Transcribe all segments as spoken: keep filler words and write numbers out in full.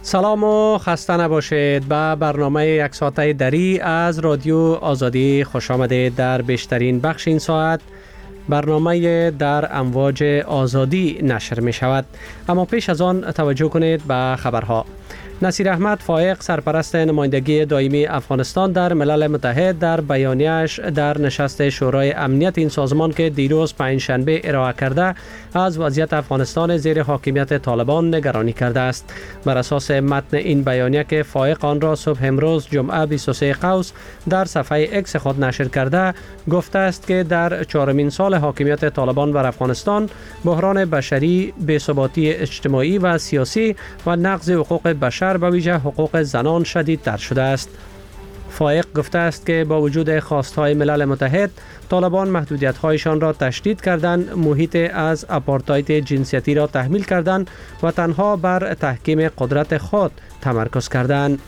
سلام و خسته نباشید. به برنامه یک ساعته دری از رادیو آزادی خوش آمدید. در بیشترین بخش این ساعت برنامه در امواج آزادی نشر می شود. اما پیش از آن توجه کنید به خبرها. نصیر احمد فائق سرپرست نمایندگی دائمی افغانستان در ملل متحد در بیانیه‌اش در نشست شورای امنیت این سازمان که دیروز پنجشنبه ارائه کرده از وضعیت افغانستان زیر حاکمیت طالبان نگرانی کرده است. بر اساس متن این بیانیه که فائق آن را صبح امروز جمعه بیست و سه قوس در صفحه اکس خود نشر کرده گفته است که در چهارمین سال حاکمیت طالبان بر افغانستان بحران بشری، بی‌ثباتی اجتماعی و سیاسی و نقض حقوق بشر به ویژه حقوق زنان شدیدتر شده است. فائق گفته است که با وجود خواستهای ملل متحد طالبان محدودیت‌هایشان را تشدید کردند، محیط از آپارتاید جنسیتی را تحمیل کردند و تنها بر تحکیم قدرت خود تمرکز کردند.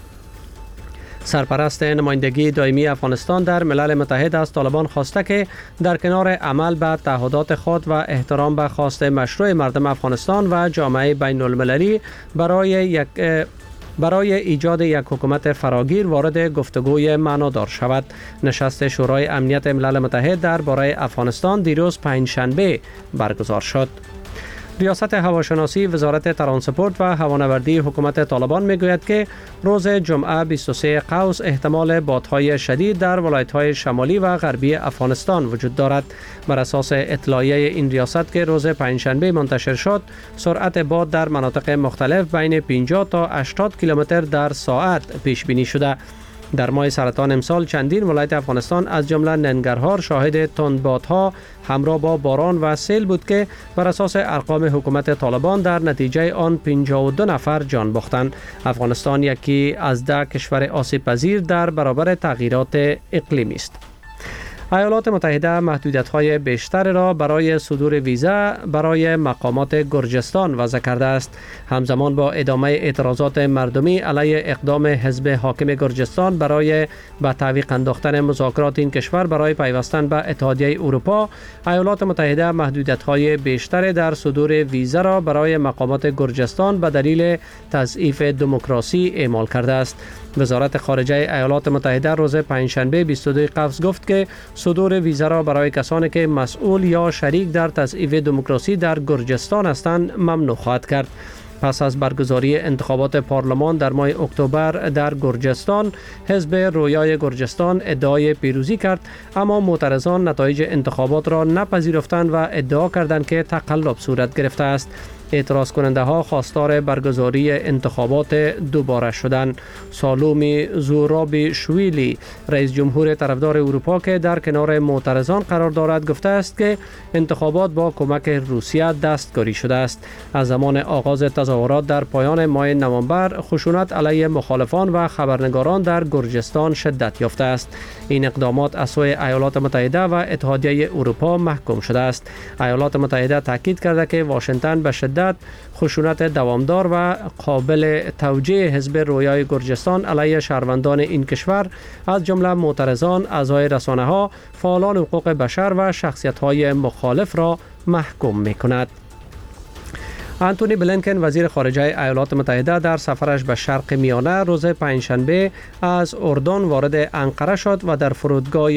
سرپرست نمایندگی دائمی افغانستان در ملل متحد از طالبان خواسته که در کنار عمل به تعهدات خود و احترام به خواست مشروع مردم افغانستان و جامعه بین المللی برای یک برای ایجاد یک حکومت فراگیر وارد گفتگوی معنادار شود. نشست شورای امنیت ملل متحد درباره افغانستان دیروز پنجشنبه برگزار شد. ریاست هواشناسی وزارت ترانسپورت و هوانوردی حکومت طالبان میگوید که روز جمعه بیست و سه قوس احتمال بادهای شدید در ولایت‌های شمالی و غربی افغانستان وجود دارد. بر اساس اطلاعیه این ریاست که روز پنجشنبه منتشر شد، سرعت باد در مناطق مختلف بین پنجاه تا هشتاد کیلومتر در ساعت پیش بینی شده. در ماه سرطان امسال چندین ولایت افغانستان از جمله ننگرهار شاهد تندبادها همراه با باران و سیل بود که بر اساس ارقام حکومت طالبان در نتیجه آن پنجاه و دو نفر جان باختند. افغانستان یکی از ده کشور آسیب پذیر در برابر تغییرات اقلیمی است. ایالات متحده محدودیت‌های بیشتر را برای صدور ویزا برای مقامات گرجستان وضع کرده است. همزمان با ادامه اعتراضات مردمی علیه اقدام حزب حاکم گرجستان برای به تعویق انداختن مذاکرات این کشور برای پیوستن به اتحادیه اروپا، ایالات متحده محدودیت‌های بیشتر در صدور ویزا را برای مقامات گرجستان به دلیل تضعیف دموکراسی اعمال کرده است. وزارت خارجه ایالات متحده روز پنجشنبه بیست و دو قوس گفت که صدور ویزا را برای کسانی که مسئول یا شریک در تضعیف دموکراسی در گرجستان هستند ممنوع خواهد کرد. پس از برگزاری انتخابات پارلمان در ماه اکتبر در گرجستان، حزب رویای گرجستان ادعای پیروزی کرد، اما معترضان نتایج انتخابات را نپذیرفتند و ادعا کردند که تقلب صورت گرفته است. اعتراض کننده ها خواستار برگزاری انتخابات دوباره شدند. سالومی زورابی شویلی، رئیس جمهور طرفدار اروپا که در کنار معترضان قرار دارد، گفته است که انتخابات با کمک روسیه دستکاری شده است. از زمان آغاز تظاهرات در پایان ماه نوامبر، خشونت علیه مخالفان و خبرنگاران در گرجستان شدت یافته است. این اقدامات از سوی ایالات متحده و اتحادیه اروپا محکوم شده است. ایالات متحده تاکید کرده که واشنگتن به شدت خشونت دوامدار و قابل توجیه حزب رویای گرجستان علیه شهروندان این کشور از جمله معترضان، اعضای رسانه‌ها، فعالان حقوق بشر و شخصیت‌های مخالف را محکوم می‌کند. آنتونی بلینکن وزیر خارجه ایالات متحده در سفرش به شرق میانه روز پنجشنبه از اردن وارد انقره شد و در فرودگاه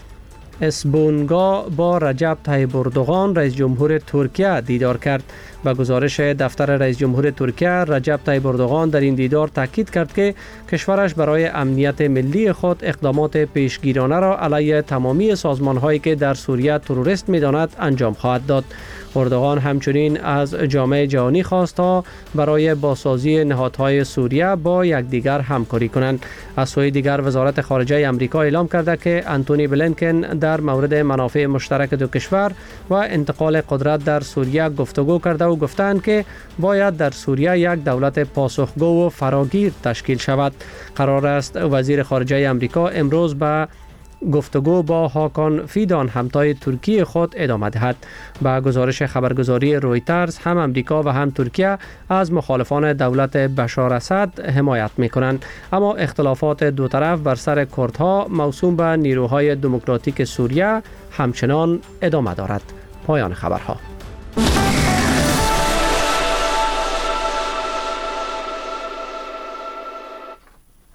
اسبونگا با رجب طیب اردوغان رئیس جمهور ترکیه دیدار کرد. با گزارش دفتر رئیس جمهور ترکیه، رجب طیب اردوغان در این دیدار تاکید کرد که کشورش برای امنیت ملی خود اقدامات پیشگیرانه را علیه تمامی سازمان‌هایی که در سوریه تروریست می‌داند انجام خواهد داد. اردوغان همچنین از جامعه جهانی خواست تا برای بازسازی نهادهای سوریه با یکدیگر همکاری کنند. از سوی دیگر وزارت خارجه آمریکا اعلام کرده که آنتونی بلینکن در مورد منافع مشترک دو کشور و انتقال قدرت در سوریه گفتگو کرده و گفتند که باید در سوریه یک دولت پاسخگو و فراگیر تشکیل شود. قرار است وزیر خارجه آمریکا امروز به گفتگو با هاکان فیدان همتای ترکیه خود ادامه دهد. با گزارش خبرگزاری رویترز، هم امریکا و هم ترکیه از مخالفان دولت بشار اسد حمایت می‌کنند، اما اختلافات دو طرف بر سر کردها موسوم به نیروهای دموکراتیک سوریه همچنان ادامه دارد. پایان خبرها.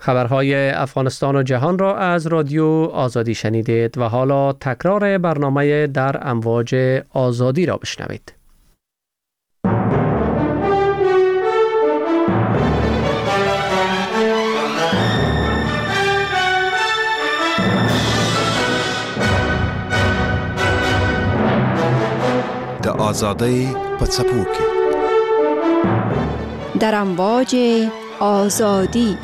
خبرهای افغانستان و جهان را از رادیو آزادی شنیدید و حالا تکرار برنامه در امواج آزادی را بشنوید. د آزادی په څپو کې در امواج آزادی.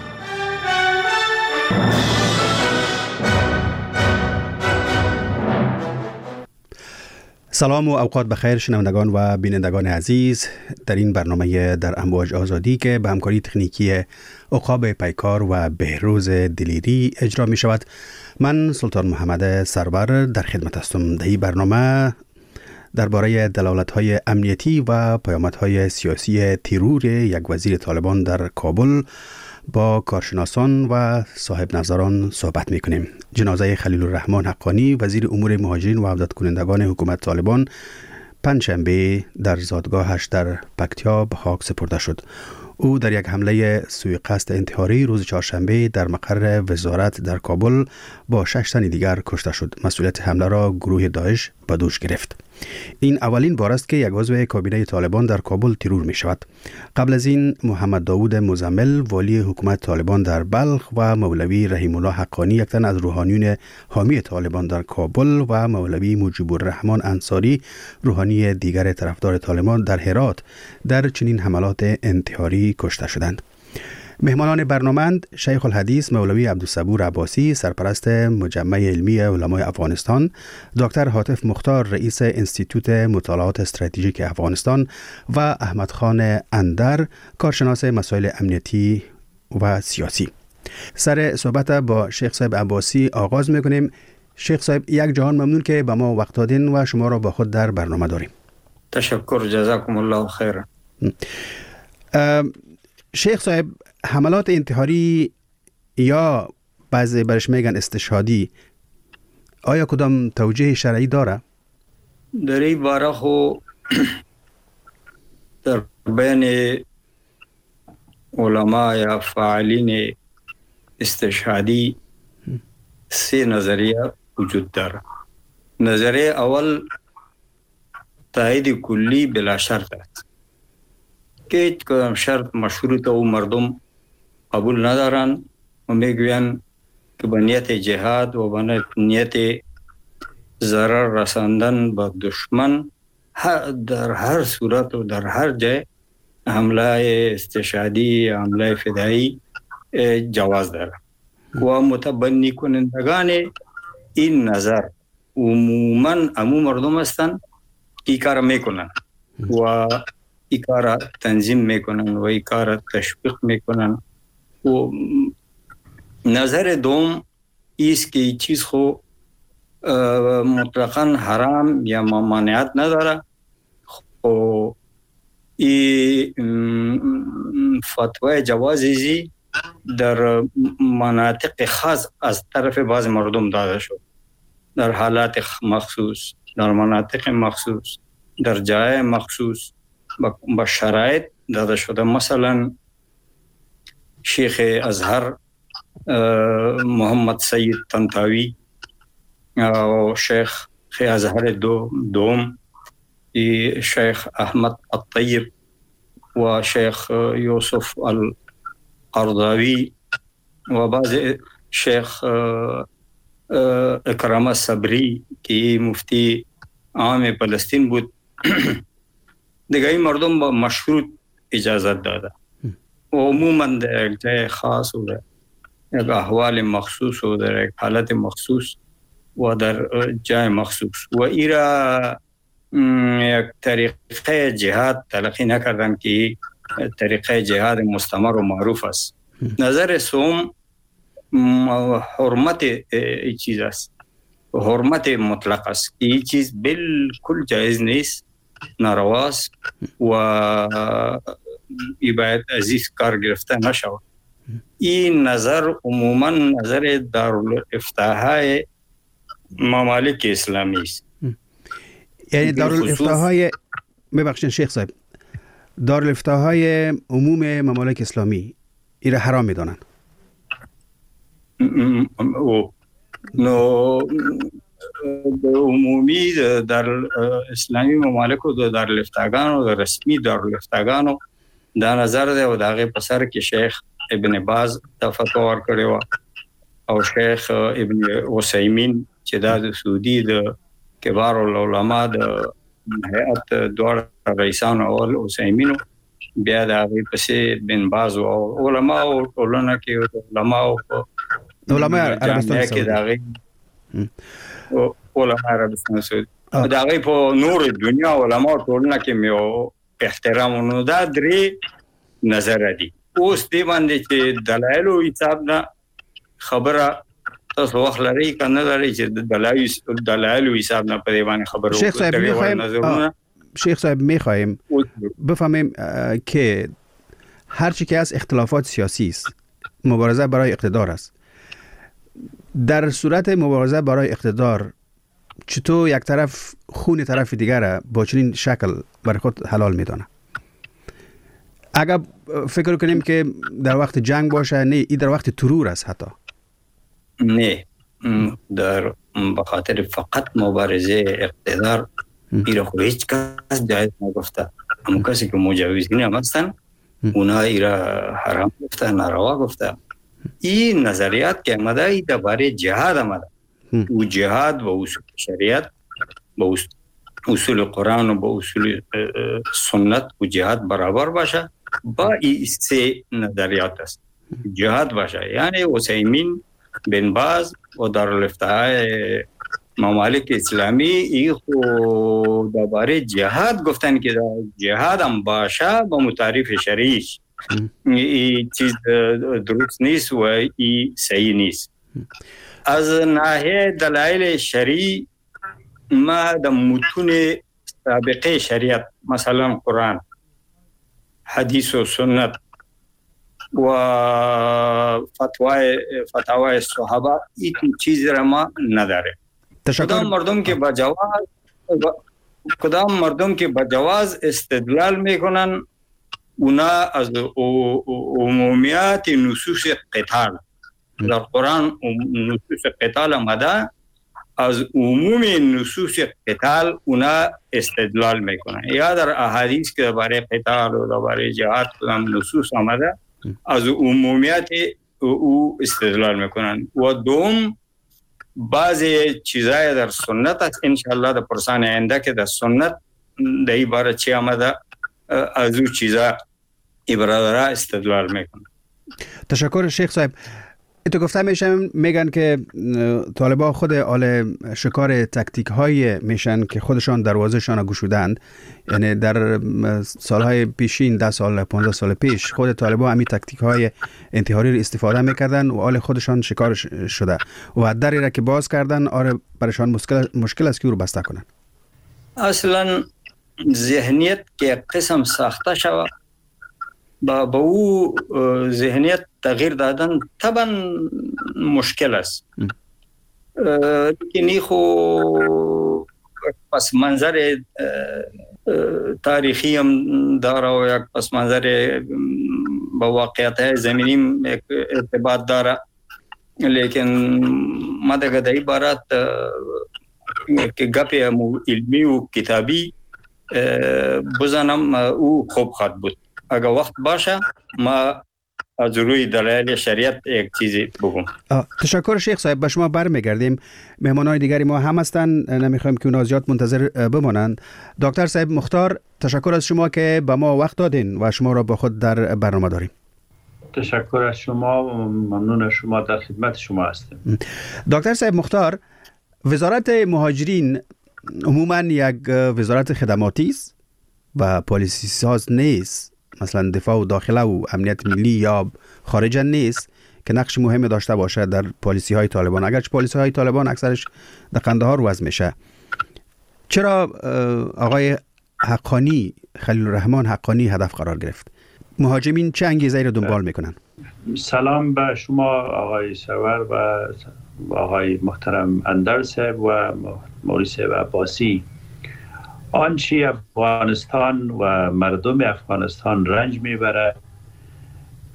سلام و اوقات بخیر شنوندگان و بینندگان عزیز، در این برنامه در امواج آزادی که به همکاری تکنیکی عقاب پیکار و بهروز دلیری اجرا می شود، من سلطان محمد سرور در خدمت هستم. در این برنامه درباره دلالت‌های امنیتی و پیامدهای سیاسی ترور یک وزیر طالبان در کابل با کارشناسان و صاحب نظران صحبت می‌کنیم. جنازه خلیل الرحمن حقانی وزیر امور مهاجرین و عودت کنندگان حکومت طالبان پنجشنبه در زادگاهش در پکتیا به خاک سپرده شد. او در یک حمله سوی قصد انتحاری روز چهارشنبه در مقر وزارت در کابل با شش تن دیگر کشته شد. مسئولیت حمله را گروه داعش به دوش گرفت. این اولین بار است که یک عضو کابینه طالبان در کابل ترور می شود. قبل از این محمد داوود مزمل والی حکومت طالبان در بلخ و مولوی رحیم الله حقانی یک تن از روحانیون حامی طالبان در کابل و مولوی مجیب الرحمن انصاری روحانی دیگر طرفدار طالبان در هرات در چنین حملات انتحاری کشته شدند. مهمانان برنامه شیخ الحدیث مولوی عبدالصبور عباسی سرپرست مجمع علمی علمای افغانستان، دکتر حاتف مختار رئیس انستیتوت مطالعات استراتژیک افغانستان و احمد خان اندر کارشناس مسائل امنیتی و سیاسی. سر صحبت با شیخ صاحب عباسی آغاز میکنیم. شیخ صاحب، یک جهان ممنون که به ما وقت دادین و شما را با خود در برنامه داریم. تشکر، جزاکم الله خیر. شیخ صاحب، حملات انتحاری یا بعضی برش میگن استشهادی آیا کدام توجیه شرعی داره؟ در این باره خو در بین علما یا فاعلین استشهادی سه نظریه وجود داره. نظریه اول تایید کلی بلا شرط است که هیچ کدام شرط مشروط و مردم قبول ندارن و میگوین که به نیت جهاد و به نیت ضرر رساندن به دشمن در هر صورت و در هر جای حمله استشهادی، حمله فدایی جواز داره و متبنی کنندگان این نظر عموما عموم مردم هستند که این کار میکنن و این کار تنظیم میکنن و این کار تشویق میکنن. و نظر دوم ایست که این چیز خو مطلقاً حرام یا ممانعت نداره. خو این فتوای جوازی در مناطق خاص از طرف بعض مردم داده شد، در حالات مخصوص، در مناطق مخصوص، در جای مخصوص با شرایط داده شده. مثلا شیخ ازهر محمد سید طنطاوی و شیخ ازهر دو دوم شیخ احمد الطیب و شیخ یوسف القرضاوی و بعض شیخ اکرام صبری که مفتی عام فلسطین بود دیگه این مردم با مشروط اجازت داده و عموما در یک جای خاص و در یک احوال مخصوص و در یک حالت مخصوص و در جای مخصوص و ایرا یک طریقه جهاد تلقی نکردن که طریقه جهاد مستمر و معروف است. نظر سوم حرمت این چیز است، حرمت مطلق است. این چیز بالکل جایز نیست، نارواست و ای باید عزیز کار گرفته نشود. این نظر عموما نظر دارالافتاهای ممالک اسلامی است. یعنی دارالافتاهای ببخشید شیخ صاحب، دارالافتاهای عموم ممالک اسلامی این را حرام میدانند؟ نو د عمومي در اسلامي ممالک او د دارالفتاګانو د رسمي دارالفتاګانو دا نظر دی او دغه په سر کې شیخ ابن باز د فتوا ورکړی او شیخ ابن عثیمین چې د سعودي د کبار العلماء د هيئت دوړ رئیسانو او عثیمین بیا د هغه پسې بن باز او علماء او ټولنه کې علماء او علماء عربستان کې دغه او علماء عربستان سعودي دا غي په نور دنیا علماء ټولنه کې مې احترام نو دا درې نظر دي اوس دې باندې چې دلایل او حساب نه خبره تاسو وخت لري کنه لري چې دلایل دلایل او حساب نه په دې باندې خبره شیخ صاحب میخوایم شیخ صاحب میخوایم بفهمیم که هر چی که از اختلافات سیاسی است مبارزه برای اقتدار است. در صورت مبارزه برای اقتدار چطور یک طرف خون طرف دیگر با چنین شکل برای خود حلال میدانه؟ اگر فکر کنیم که در وقت جنگ باشه، نه این در وقت ترور است حتی. نه در بخاطر فقط مبارزه اقتدار ایره خو هیچ کس جایز نگفته. اما کسی که مجوزین هم هستن اونا ایره حرام گفته، ناروا گفته. این نظریات که آمده ای درباره جهاد آمده و جهاد و اصول شریعت با اصول قرآن و با اصول سنت و جهاد برابر باشه با این سه نظریات است. جهاد باشه یعنی عثیمین، بن باز و دارالفتاء ممالک اسلامی ای خو درباره جهاد گفتن که جهاد هم باشه با متعارف شرعیش. این چیز درست نیست و این صحیح نیست. از ناحیه دلایل شرعی ما د متون سابقه شریعت مثلا قرآن، حدیث و سنت و فتوای فتاوای صحابه این چیز را ما نداره. کدام مردم که با جواز کدام مردم که با جواز استدلال میکنن اونا از عمومیات نصوص قتال در قرآن نصوص قتال آمده، از عموم نصوص قتال اونا استدلال میکنن. یا در احادیث که درباره قتال و درباره جهاد نصوص آمده از عمومیات او استدلال میکنن. و دوم بعضی چیزای در سنت است انشاءالله در پرسان آینده که در سنت در این باره چی آمده از او چیزا برادرها استدلال میکنن. تشکر شیخ صاحب. تو گفته میشه میگن که طالبان خود آل شکار تکتیک های میشن که خودشان دروازهشان گشودند، یعنی در سالهای پیشین ده سال پانزده سال پیش خود طالبان همین تکتیک های انتحاری رو استفاده میکردن و آل خودشان شکار شده و دری را که باز کردن آره برشان مشکل مشکل است که او رو بسته کنن. اصلا ذهنیت که قسم ساخته شود با با او ذهنیت تغییر دادن طبعا مشکل است. لیکن خو پس منظر تاریخی هم داره و یک پس منظر با واقعیت زمینی ارتباط داره، لیکن ما دیگه در عبارت که گپ علمی و کتابی بزنم او خوب خواهد بود. اگر وقت باشه ما از روی دلایل شریعت یک چیزی بگم. تشکر شیخ صاحب. به شما برمیگردیم. مهمانای دیگری ما هم هستن، نمیخوایم که اونا زیاد منتظر بمانند. دکتر صاحب مختار، تشکر از شما که به ما وقت دادین و شما را با خود در برنامه داریم. تشکر از شما و ممنون از شما، در خدمت شما هستیم. دکتر صاحب مختار، وزارت مهاجرین عموما یک وزارت خدماتی است و پالیسی ساز نیست، مثلا دفاع و داخله و امنیت ملی یا خارجه نیست که نقش مهمی داشته باشه در پالیسی های طالبان، اگرچه پالیسی های طالبان اکثرش در قندهار وضع میشه. چرا آقای حقانی، خلیل الرحمن حقانی هدف قرار گرفت؟ مهاجرین چه انگیزه‌ای رو دنبال میکنن؟ سلام به شما آقای سرور و آقای محترم اندر صاحب و موریس و عباسی. آنچه افغانستان و مردم افغانستان رنج میبره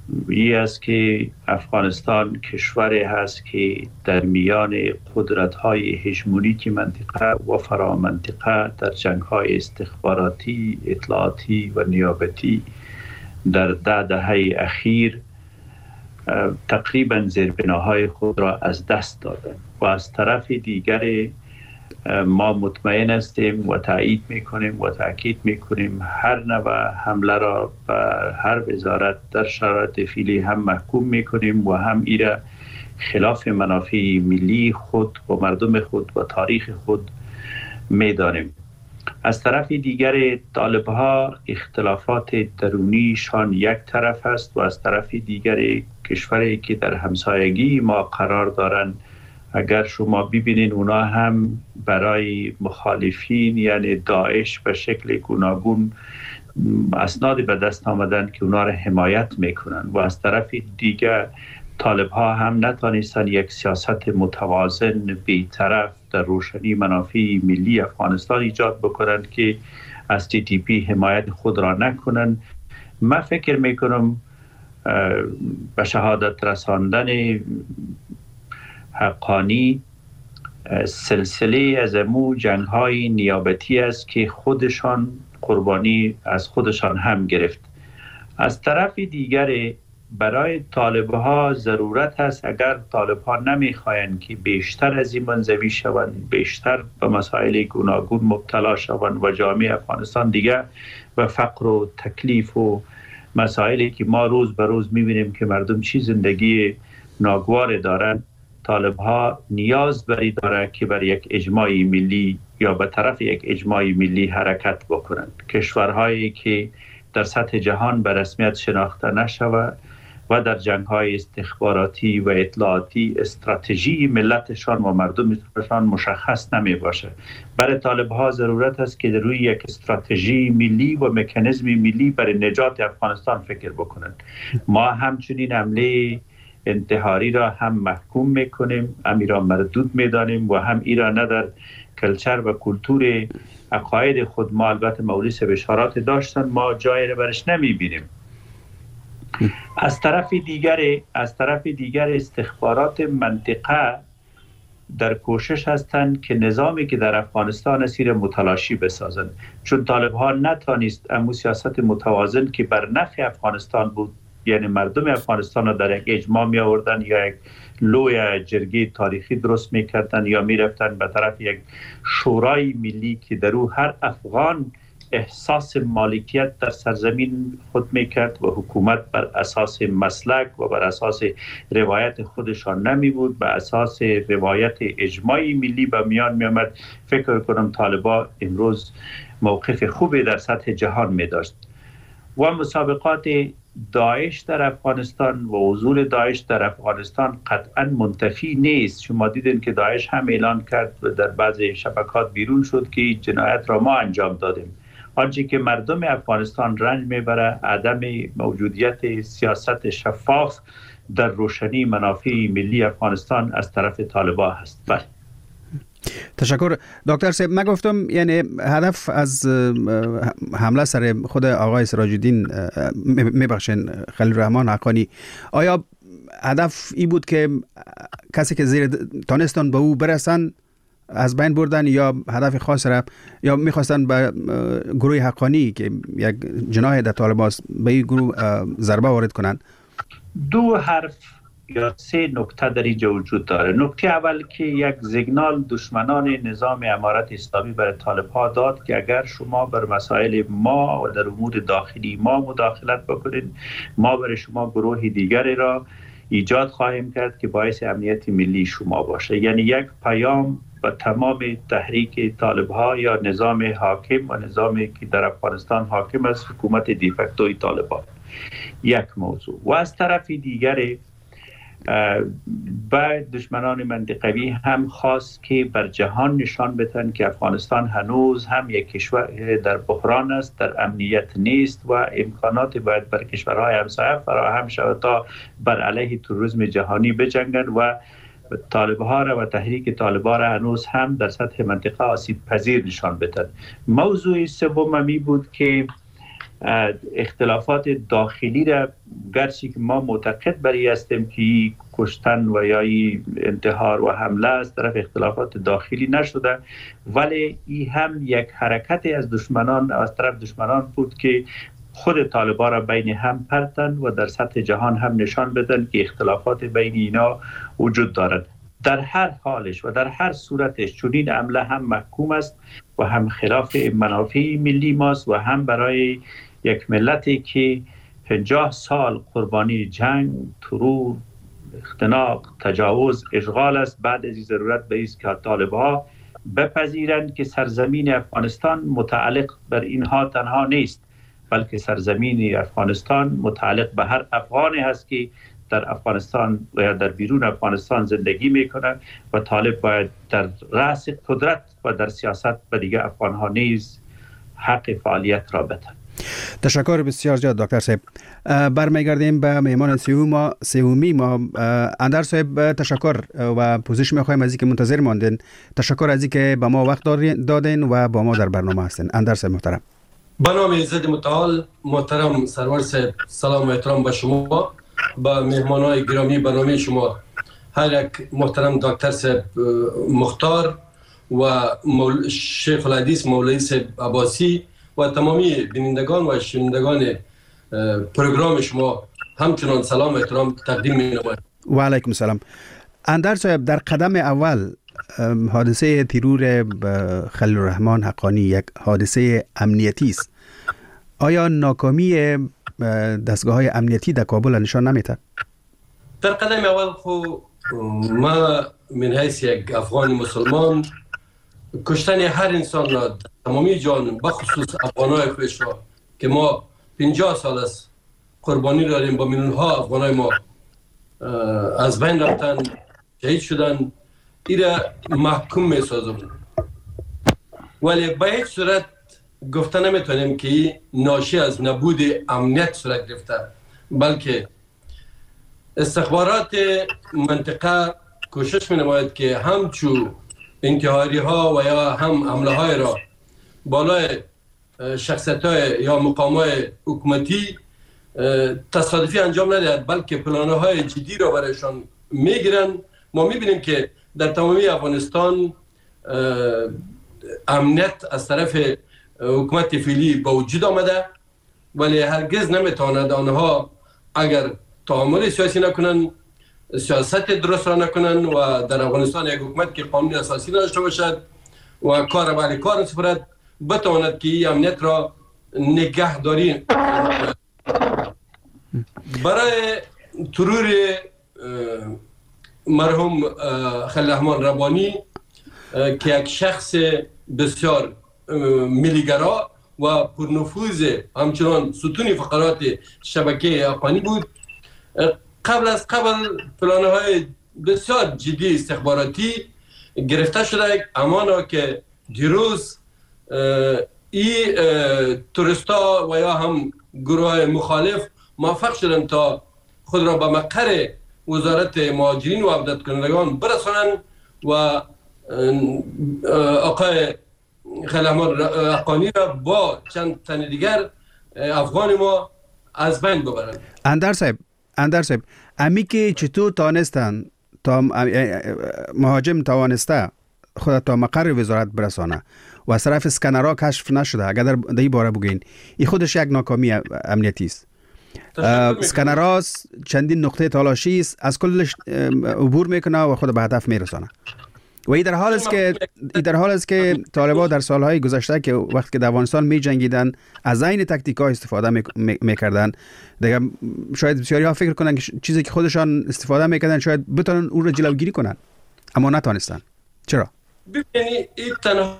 این است که افغانستان کشوری هست که در میان قدرت‌های هژمونیک منطقه و فرامنطقه در جنگ‌های استخباراتی، اطلاعاتی و نیابتی در ده دهه اخیر تقریبا زیربناهای خود را از دست دادند و از طرف دیگر ما مطمئن هستیم و تایید میکنیم و تاکید میکنیم هر نوع حمله را بر هر وزارت در شرایط فعلی هم محکوم میکنیم و هم ایره خلاف منافع ملی خود و مردم خود و تاریخ خود میدانیم. از طرف دیگر طالبها اختلافات درونیشان یک طرف است و از طرف دیگر کشوری که در همسایگی ما قرار دارند، اگر شما ببینید اونا هم برای مخالفین یعنی داعش به شکل گوناگون اسناد به دست آمدن که اونا را حمایت میکنن و از طرف دیگر طالب ها هم نتانستن یک سیاست متوازن بی‌طرف در روشنی منافع ملی افغانستان ایجاد بکنن که از تی تی پی حمایت خود را نکنن. من فکر میکنم به شهادت رساندن حقانی سلسله از امو جنگ های نیابتی است که خودشان قربانی از خودشان هم گرفت. از طرف دیگر برای طالب ها ضرورت هست اگر طالب ها نمیخواین که بیشتر از این منزوی شوند، بیشتر به مسائل گوناگون مبتلا شوند و جامعه افغانستان دیگه و فقر و تکلیف و مسائلی که ما روز به روز میبینیم که مردم چی زندگی ناگوار دارن، طالب ها نیاز بری داره که بر یک اجماع ملی یا به طرف یک اجماع ملی حرکت بکنند. کشورهایی که در سطح جهان به رسمیت شناخته نشود و در جنگ‌های استخباراتی و اطلاعاتی استراتژی ملتشان و مردمشان مشخص نمی باشه. برای طالب‌ها ضرورت است که روی یک استراتژی ملی و مکانیزم ملی برای نجات افغانستان فکر بکنند. ما همچنین حمله انتحاری را هم محکوم میکنیم، هم ایران مردود میدانیم و هم ایران نه در کلچر و کلتور عقاید خود ما البته مولیس بشارات داشتن ما جایی را برش نمیبینیم. از طرف دیگر از طرف دیگر استخبارات منطقه در کوشش هستند که نظامی که در افغانستان اسیر متلاشی بسازند، چون طالب ها نتانست امو سیاست متوازن که بر نفع افغانستان بود، یعنی مردم افغانستان را در یک اجماع می آوردن یا یک لوی جرگه تاریخی درست می کردن یا می رفتن به طرف یک شورای ملی که در او هر افغان احساس مالکیت در سرزمین خود می کرد و حکومت بر اساس مسلک و بر اساس روایت خودشان نمی بود، بر اساس روایت اجماعی ملی به میان می آمد. فکر کنم طالبا امروز موقف خوبی در سطح جهان می داشت و مسابقات داعش در افغانستان و حضور داعش در افغانستان قطعا منتفی نیست. شما دیدین که داعش هم اعلان کرد و در بعضی شبکات بیرون شد که جنایت را ما انجام دادیم. آنچه که مردم افغانستان رنج میبره عدم موجودیت سیاست شفاف در روشنی منافع ملی افغانستان از طرف طالبان هست. بله. تشکر دکتر صاحب. من گفتم یعنی هدف از حمله سر خود آقای سراج الدین میبخشین خلیل الرحمن حقانی، آیا هدف ای بود که کسی که زیر تانستان به او برسن از بین بردن یا هدف خاص را یا میخواستن به گروه حقانی که یک جناح در طالبان به این گروه ضربه وارد کنن؟ دو حرف یا سه نکته در اینجا وجود داره. نکته اول که یک سیگنال دشمنان نظام امارت اسلامی برای طالب ها داد که اگر شما بر مسائل ما و در امور داخلی ما مداخلت بکنید، ما برای شما گروه دیگری را ایجاد خواهیم کرد که باعث امنیت ملی شما باشه. یعنی یک پیام و تمام تحریک طالب ها یا نظام حاکم و نظامی که در افغانستان حاکم است، حکومت دیفکتوی طالبان. یک موضوع. و از طرف دیگر بعد دشمنان منطقوی هم خواست که بر جهان نشان بدهند که افغانستان هنوز هم یک کشور در بحران است، در امنیت نیست و امکانات باید بر کشورهای همسایه فراهم شود تا بر علیه تروریسم جهانی بجنگند و طالبها را و تحریک طالبها را هنوز هم در سطح منطقه آسیب پذیر نشان بدهند. موضوع سوم می بود که اختلافات داخلی را گرچه که ما معتقد بری هستیم که کشتن و یا انتحار و حمله از طرف اختلافات داخلی نشده، ولی این هم یک حرکت از دشمنان از طرف دشمنان بود که خود طالبان را بین هم پرتن و در سطح جهان هم نشان بدن که اختلافات بین اینا وجود دارد. در هر حالش و در هر صورتش چنین عمله هم محکوم است و هم خلاف منافع ملی ماست و هم برای یک ملتی که پنجاه سال قربانی جنگ، ترور، اختناق، تجاوز، اشغال است. بعد از این ضرورت به است که طالب‌ها بپذیرند که سرزمین افغانستان متعلق بر اینها تنها نیست، بلکه سرزمین افغانستان متعلق به هر افغانی هست که در افغانستان و یا در بیرون افغانستان زندگی میکنه و طالب باید در رأس قدرت و در سیاست به دیگه افغانها نیز حق فعالیت را بدن. تشکر بسیار زیاد دکتر صاحب. برمیگردیم به مهمان سوم سومی ما. اندر صاحب تشکر و پوزش میخوایم از اینکه منتظر ماندین. تشکر از اینکه به ما وقت دادین و با ما در برنامه هستین. اندر صاحب محترم. به نام ایزد متعال محترم سرور صاحب، سلام و احترام به شما، با مهمانای گرامی برنامه شما، هر یک محترم دکتر صاحب مختار و مول... شیخ الحدیث مولوی صاحب عباسی و تمامی بینندگان و شنوندگان پروگرام شما همچنان سلام و احترام تقدیم می‌نمایم. و علیکم السلام. اندر صاحب، در قدم اول حادثه ترور خلیل الرحمن حقانی یک حادثه امنیتی است. آیا ناکامی دستگاه های امنیتی در کابل نشان نمیده؟ در قدم اول خو ما من حیث یک افغان مسلمان کشتن هر انسان را تمامی جان بخصوص افغانای خویش را که ما پنجاه سال است قربانی داریم، با میلیون ها افغانای ما از بین رفتن، شهید شدن، ایره محکوم می سازم. ولی به هیچ صورت گفته نمیتونیم که ناشی از نبود امنیت صورت گرفته، بلکه استخبارات منطقه کوشش می نماید که همچو انتحاری ها و یا هم حمله های را بالای شخصیت های یا مقام های حکومتی تصادفی انجام ندهد، بلکه پلانه های جدی را برایشان می گیرن. ما می بینیم که در تمامی افغانستان امنیت از طرف حکومت فعلی با وجود آمده، ولی هرگز نمیتواند آنها اگر تعامل سیاسی نکنن، سیاست درست را نکنن و در افغانستان یک حکومت که قانون اساسی داشته باشد و کار برای کار سپرد، بتواند که امنیت را نگهداری. برای ترور مرحوم خلیل الرحمن ربانی که یک شخص بسیار ملیگرا و پرنفوذ همچنان ستون فقرات شبکه افغانی بود، قبل از قبل پلانه های بسیار جدی استخباراتی گرفته شده، امانا که دیروز این توریستا و یا هم گروه مخالف موفق شدن تا خود را به مقر وزارت مهاجرین و عودت کنندگان برسانند و آقای خلیل الرحمن حقانی را با چند تن دیگر افغان ما از بین ببرند. اندر صاحب اندر صاحب امی که چطور تانستن تا مهاجم توانسته خود تا مقر وزارت برسانه و از طرف اسکنرها کشف نشده، اگر در این باره بگین، این خودش یک ناکامی امنیتی است. اسکنرها چندین نقطه تالاشی است، از کلش عبور میکنه و خود به هدف میرسانه. و این در حال است که این در حال است که طالبان در سالهای گذشته که وقتی که در افغانستان می جنگیدن از این تاکتیک‌ها استفاده میکردن، دیگه شاید بسیاری ها فکر کنن که چیزی که خودشان استفاده میکردن شاید بتونن اون رو جلوگیری کنن، اما نتونستن. چرا؟ ببینید این تنها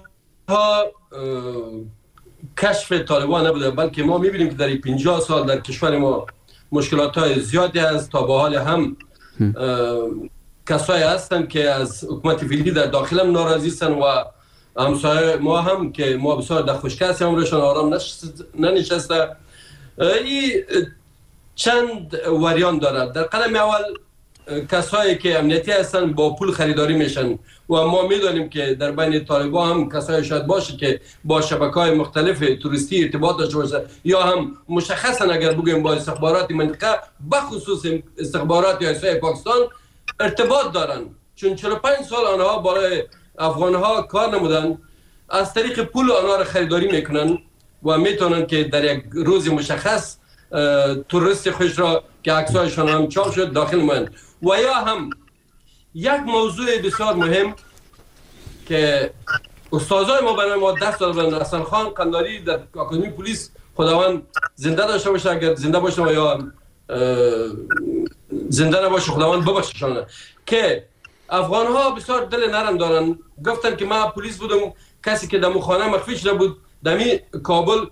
کشف طالبان نبوده، بلکه ما میبینیم که در این پنجاه سال در کشور ما مشکلات های زیادی هست. تا به حال هم کسایی هستن که از حکومت فعلی در داخل هم ناراضی هستن و همسایه ما هم که ما بسیار در خوشکه هستیم امرشان آرام ننشسته. این چند وریان دارد. در قدم اول کسایی که امنیتی هستن با پول خریداری میشن و ما میدونیم که در بین طالبان هم کسایی شاید باشه که با شبکه‌های مختلف توریستی ارتباط داشته باشه یا هم مشخصا اگر بگیم با استخبارات منطقه بخصوص استخبارات ایالات پاکستان ارتباط دارن، چون چهل و پنج سال آنها برای افغانها کار نمودن، از طریق پول آنها را خریداری میکنن و میتونن که در یک روز مشخص توریست خوش را که عکسایشان هم چاپ شد داخل من. و یا هم یک موضوع بسیار مهم که استادای ما برای ما دست دادن، حسن خان قنداری در آکادمی پلیس خداوند زنده داشته باشه، اگر زنده باشه و یا زنده نباشه خداوند ببخششانه، که افغان ها بسیار دل نرم دارن. گفتن که ما پلیس بودم، کسی که دمو خانه مخفی شده بود دمی کابل،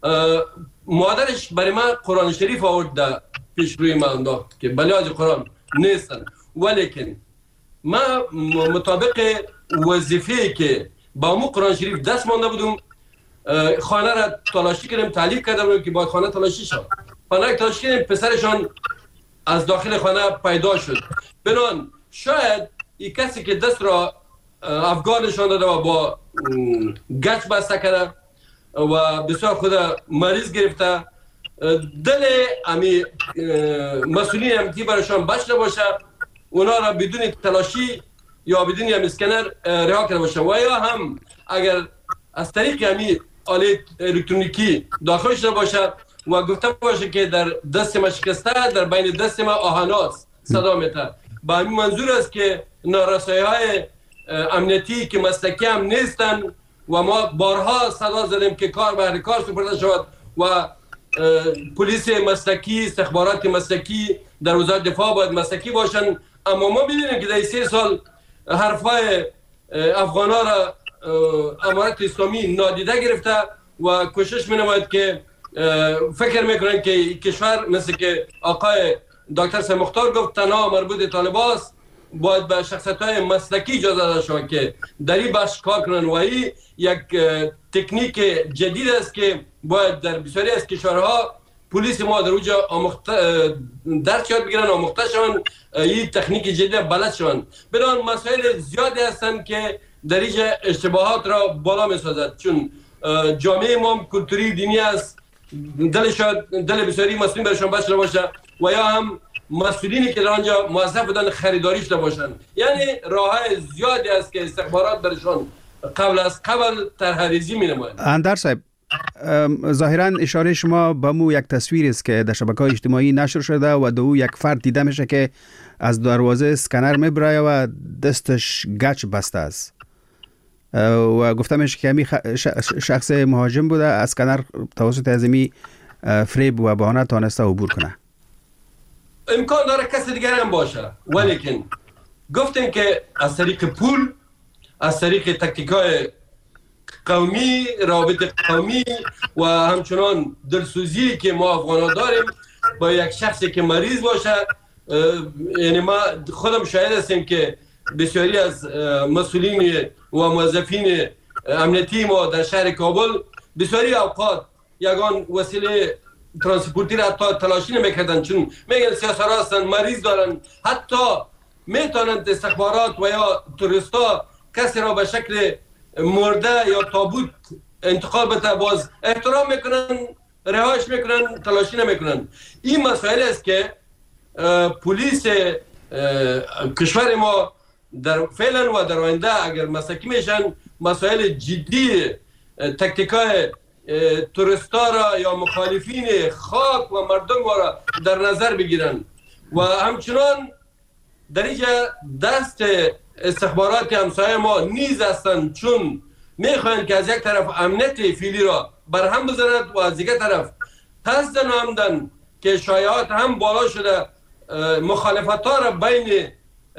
مادرش برای من قرآن شریف آورد در پیش روی من انداخت که بله از قرآن نیستن، ولیکن ما مطابق وظیفه که با مو قرآن شریف دست مانده بودم، خانه را تلاشی کردیم، تعلیق کردم که باید خانه تلاشی شد. خانه تلاشی کردیم، پسرشان از داخل خانه پیدا شد. بنان شاید این کسی که دست را افغانشان داده و با گچ بسته کرده و بسیار خود مریض گرفته، دل امی مسئولین امنیتی برایشان بچ نباشه، اونا را بدون تلاشی یا بدون هم اسکنر رها کرده باشه. و یا هم اگر از طریق امی آله الکترونیکی داخل شده باشه و گفته باشه که در دست ما شکسته، در بین دست ما آهناست صدا میته، با همین منظور است که نارسایی های امنیتی که مسلکی هم نیستن و ما بارها صدا زدیم که کار به کار سپرده شود و پلیس مسلکی، استخبارات مسلکی در وزارت دفاع باید مسلکی باشن. اما ما ببینیم که در سه سال حرفای افغانا را امارت اسلامی نادیده گرفته و کوشش می‌نماید که فکر میکنن که کشور مثل که آقای دکتر سید مختار گفت تنها مربوط طالبان است، باید به شخصیت‌های مسلکی اجازه داده شود که در این بخش کار کنن و این یک تکنیک جدید است که باید در بسیاری از کشورها پلیس ما در اونجا آموخته درس یاد بگیرن، آموخته شون، این تکنیک جدید بلد شون. بنابراین مسائل زیادی هستند که در اینجا اشتباهات را بالا می‌سازد، چون جامعه ما کلتوری دینی است، دل شاید دل بسیاری مسئولین برشان بچه باشه و یا هم مسئولینی که در آنجا موظف بودن خریداری شده باشن. یعنی راه‌های زیادی است که استخبارات برشان قبل از قبل طرح‌ریزی می‌نمایند. اندر صاحب، ظاهراً اشاره شما به مو یک تصویر است که در شبکه‌های اجتماعی نشر شده و دو یک فرد دیده میشه که از دروازه اسکنر میبره و دستش گچ بسته است و گفته میشه که همین شخص مهاجم بوده، اسکنر توسط ازمی فریب و بهانه تانسته عبور کنه. امکان داره کسی دیگر هم باشه، ولیکن گفتیم که از طریق پول، از طریق تکتیکای قومی، رابط قومی و همچنان دلسوزی که ما افغانا داریم با یک شخصی که مریض باشه، یعنی ما خودم شاهد هستیم که بسیاری از مسئولین و موظفین امنیتی ما در شهر کابل بسیاری اوقات یگان وسیله ترانسپورتی را حتی تلاشی نمیکردن، چون میگن سیاسرها هستن، مریض دارن، حتی میتونند استخبارات و یا توریستا کسی را به شکل مرده یا تابوت انتقال بده، باز احترام میکنن، رهاش میکنن، تلاشی نمیکنن. این مسائل است که پلیس کشور ما در فعلا و در آینده اگر مسلکی میشن مسائل جدی تکتیکای توریستا را یا مخالفین خاک و مردم را در نظر بگیرن و همچنان در اینجا دست استخبارات همسایه ما نیز هستند، چون میخواین که از یک طرف امنیت فعلی را برهم بزند و از دیگر طرف قصد نمودن که شایعات هم بالا شده مخالفت ها را بین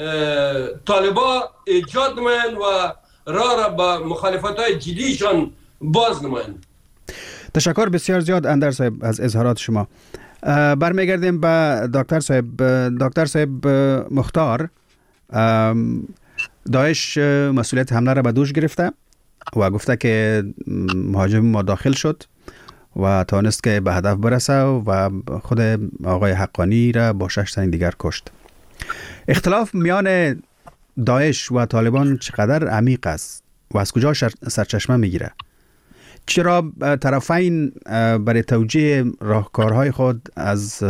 طالبا ایجاد نمایند و راه را با مخالفت های جدیشان باز نمایند. تشکر بسیار زیاد اندر صاحب از اظهارات شما. برمیگردیم به دکتر صاحب. دکتر صاحب مختار، داعش مسئولیت حمله را به دوش گرفته و گفته که مهاجم ما داخل شد و توانست که به هدف برسه و خود آقای حقانی را با شش تن دیگر کشت. اختلاف میان داعش و طالبان چقدر عمیق است و از کجا سرچشمه میگیره؟ چرا طرفین برای توجیه راهکارهای خود از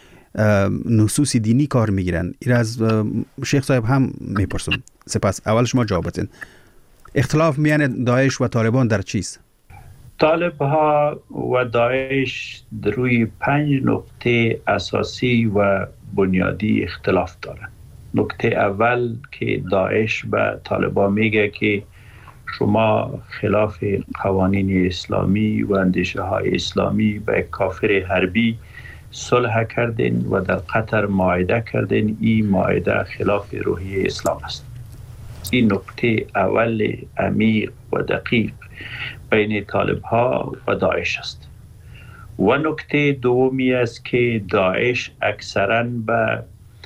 نصوص دینی کار میگیرن؟ این از شیخ صاحب هم میپرسم. سپس اول شما جواب بدین. اختلاف میان داعش و طالبان در چیست؟ طالب ها و داعش در روی پنج نقطه اساسی و بنیادی اختلاف دارند. نکته اول که داعش به طالبان میگه که شما خلاف قوانین اسلامی و اندیشه های اسلامی به کافر حربی صلح کردین و در قطر معاهده کردین. این معاهده خلاف روحیه اسلام است. این نکته اول عمیق و دقیق بین طالب ها و داعش است. و نکته دومی است که داعش اکثراً به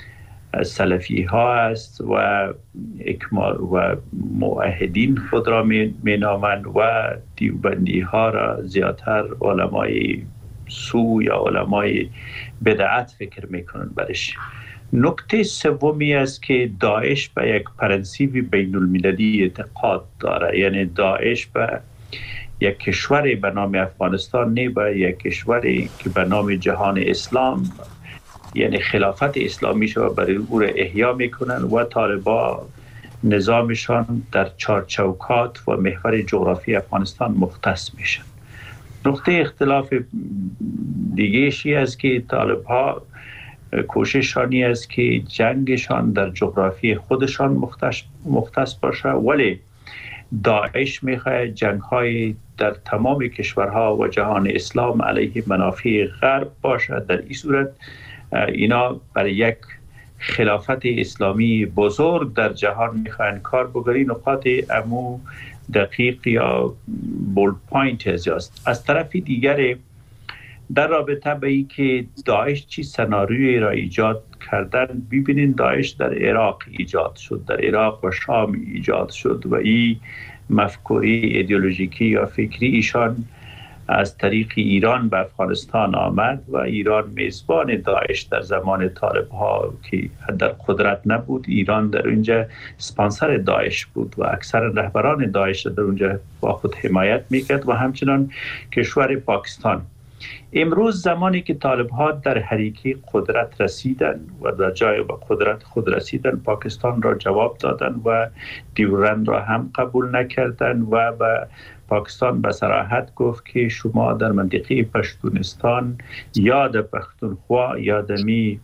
سلفی ها است و اکمال و موحدین خود را می نامند و دیوبندی ها را زیادتر علمای سو یا علمای بدعت فکر میکنند برش. نکته سومی است که داعش به یک پرنسیب بین المللی اعتقاد داره، یعنی داعش به یک کشوری به نام افغانستان نه به یک کشوری که به نام جهان اسلام یعنی خلافت اسلامی شو برای او را احیا میکنن و طالبا نظامشان در چارچوکات و محور جغرافی افغانستان مختص میشن. نقطه اختلاف دیگه‌شی است که طالبها کوششانی است که جنگشان در جغرافی خودشان مختص مختص باشه، ولی داعش میخواد جنگ‌های در تمام کشورها و جهان اسلام علیه منافع غرب باشه. در این صورت اینا برای یک خلافت اسلامی بزرگ در جهان میخوان کار بگیرن. نقاط امو دقیق یا بولد پوینت است. از طرف دیگر در رابطه به این که داعش چی سناریویی را ایجاد کردن، ببینین داعش در عراق ایجاد شد، در عراق و شام ایجاد شد و این مفکوری ایدئولوژیکی یا فکری ایشان از طریق ایران به افغانستان آمد و ایران میزبان داعش در زمان طالب ها که در قدرت نبود. ایران در اونجا سپانسر داعش بود و اکثر رهبران داعش در اونجا با خود حمایت میکرد و همچنان کشور پاکستان. امروز زمانی که طالب ها در حریقه قدرت رسیدن و در جای به قدرت خود رسیدن، پاکستان را جواب دادن و دیورند را هم قبول نکردن و به پاکستان به صراحت گفت که شما در منطقه پشتونستان یا در پختونخوا یا در می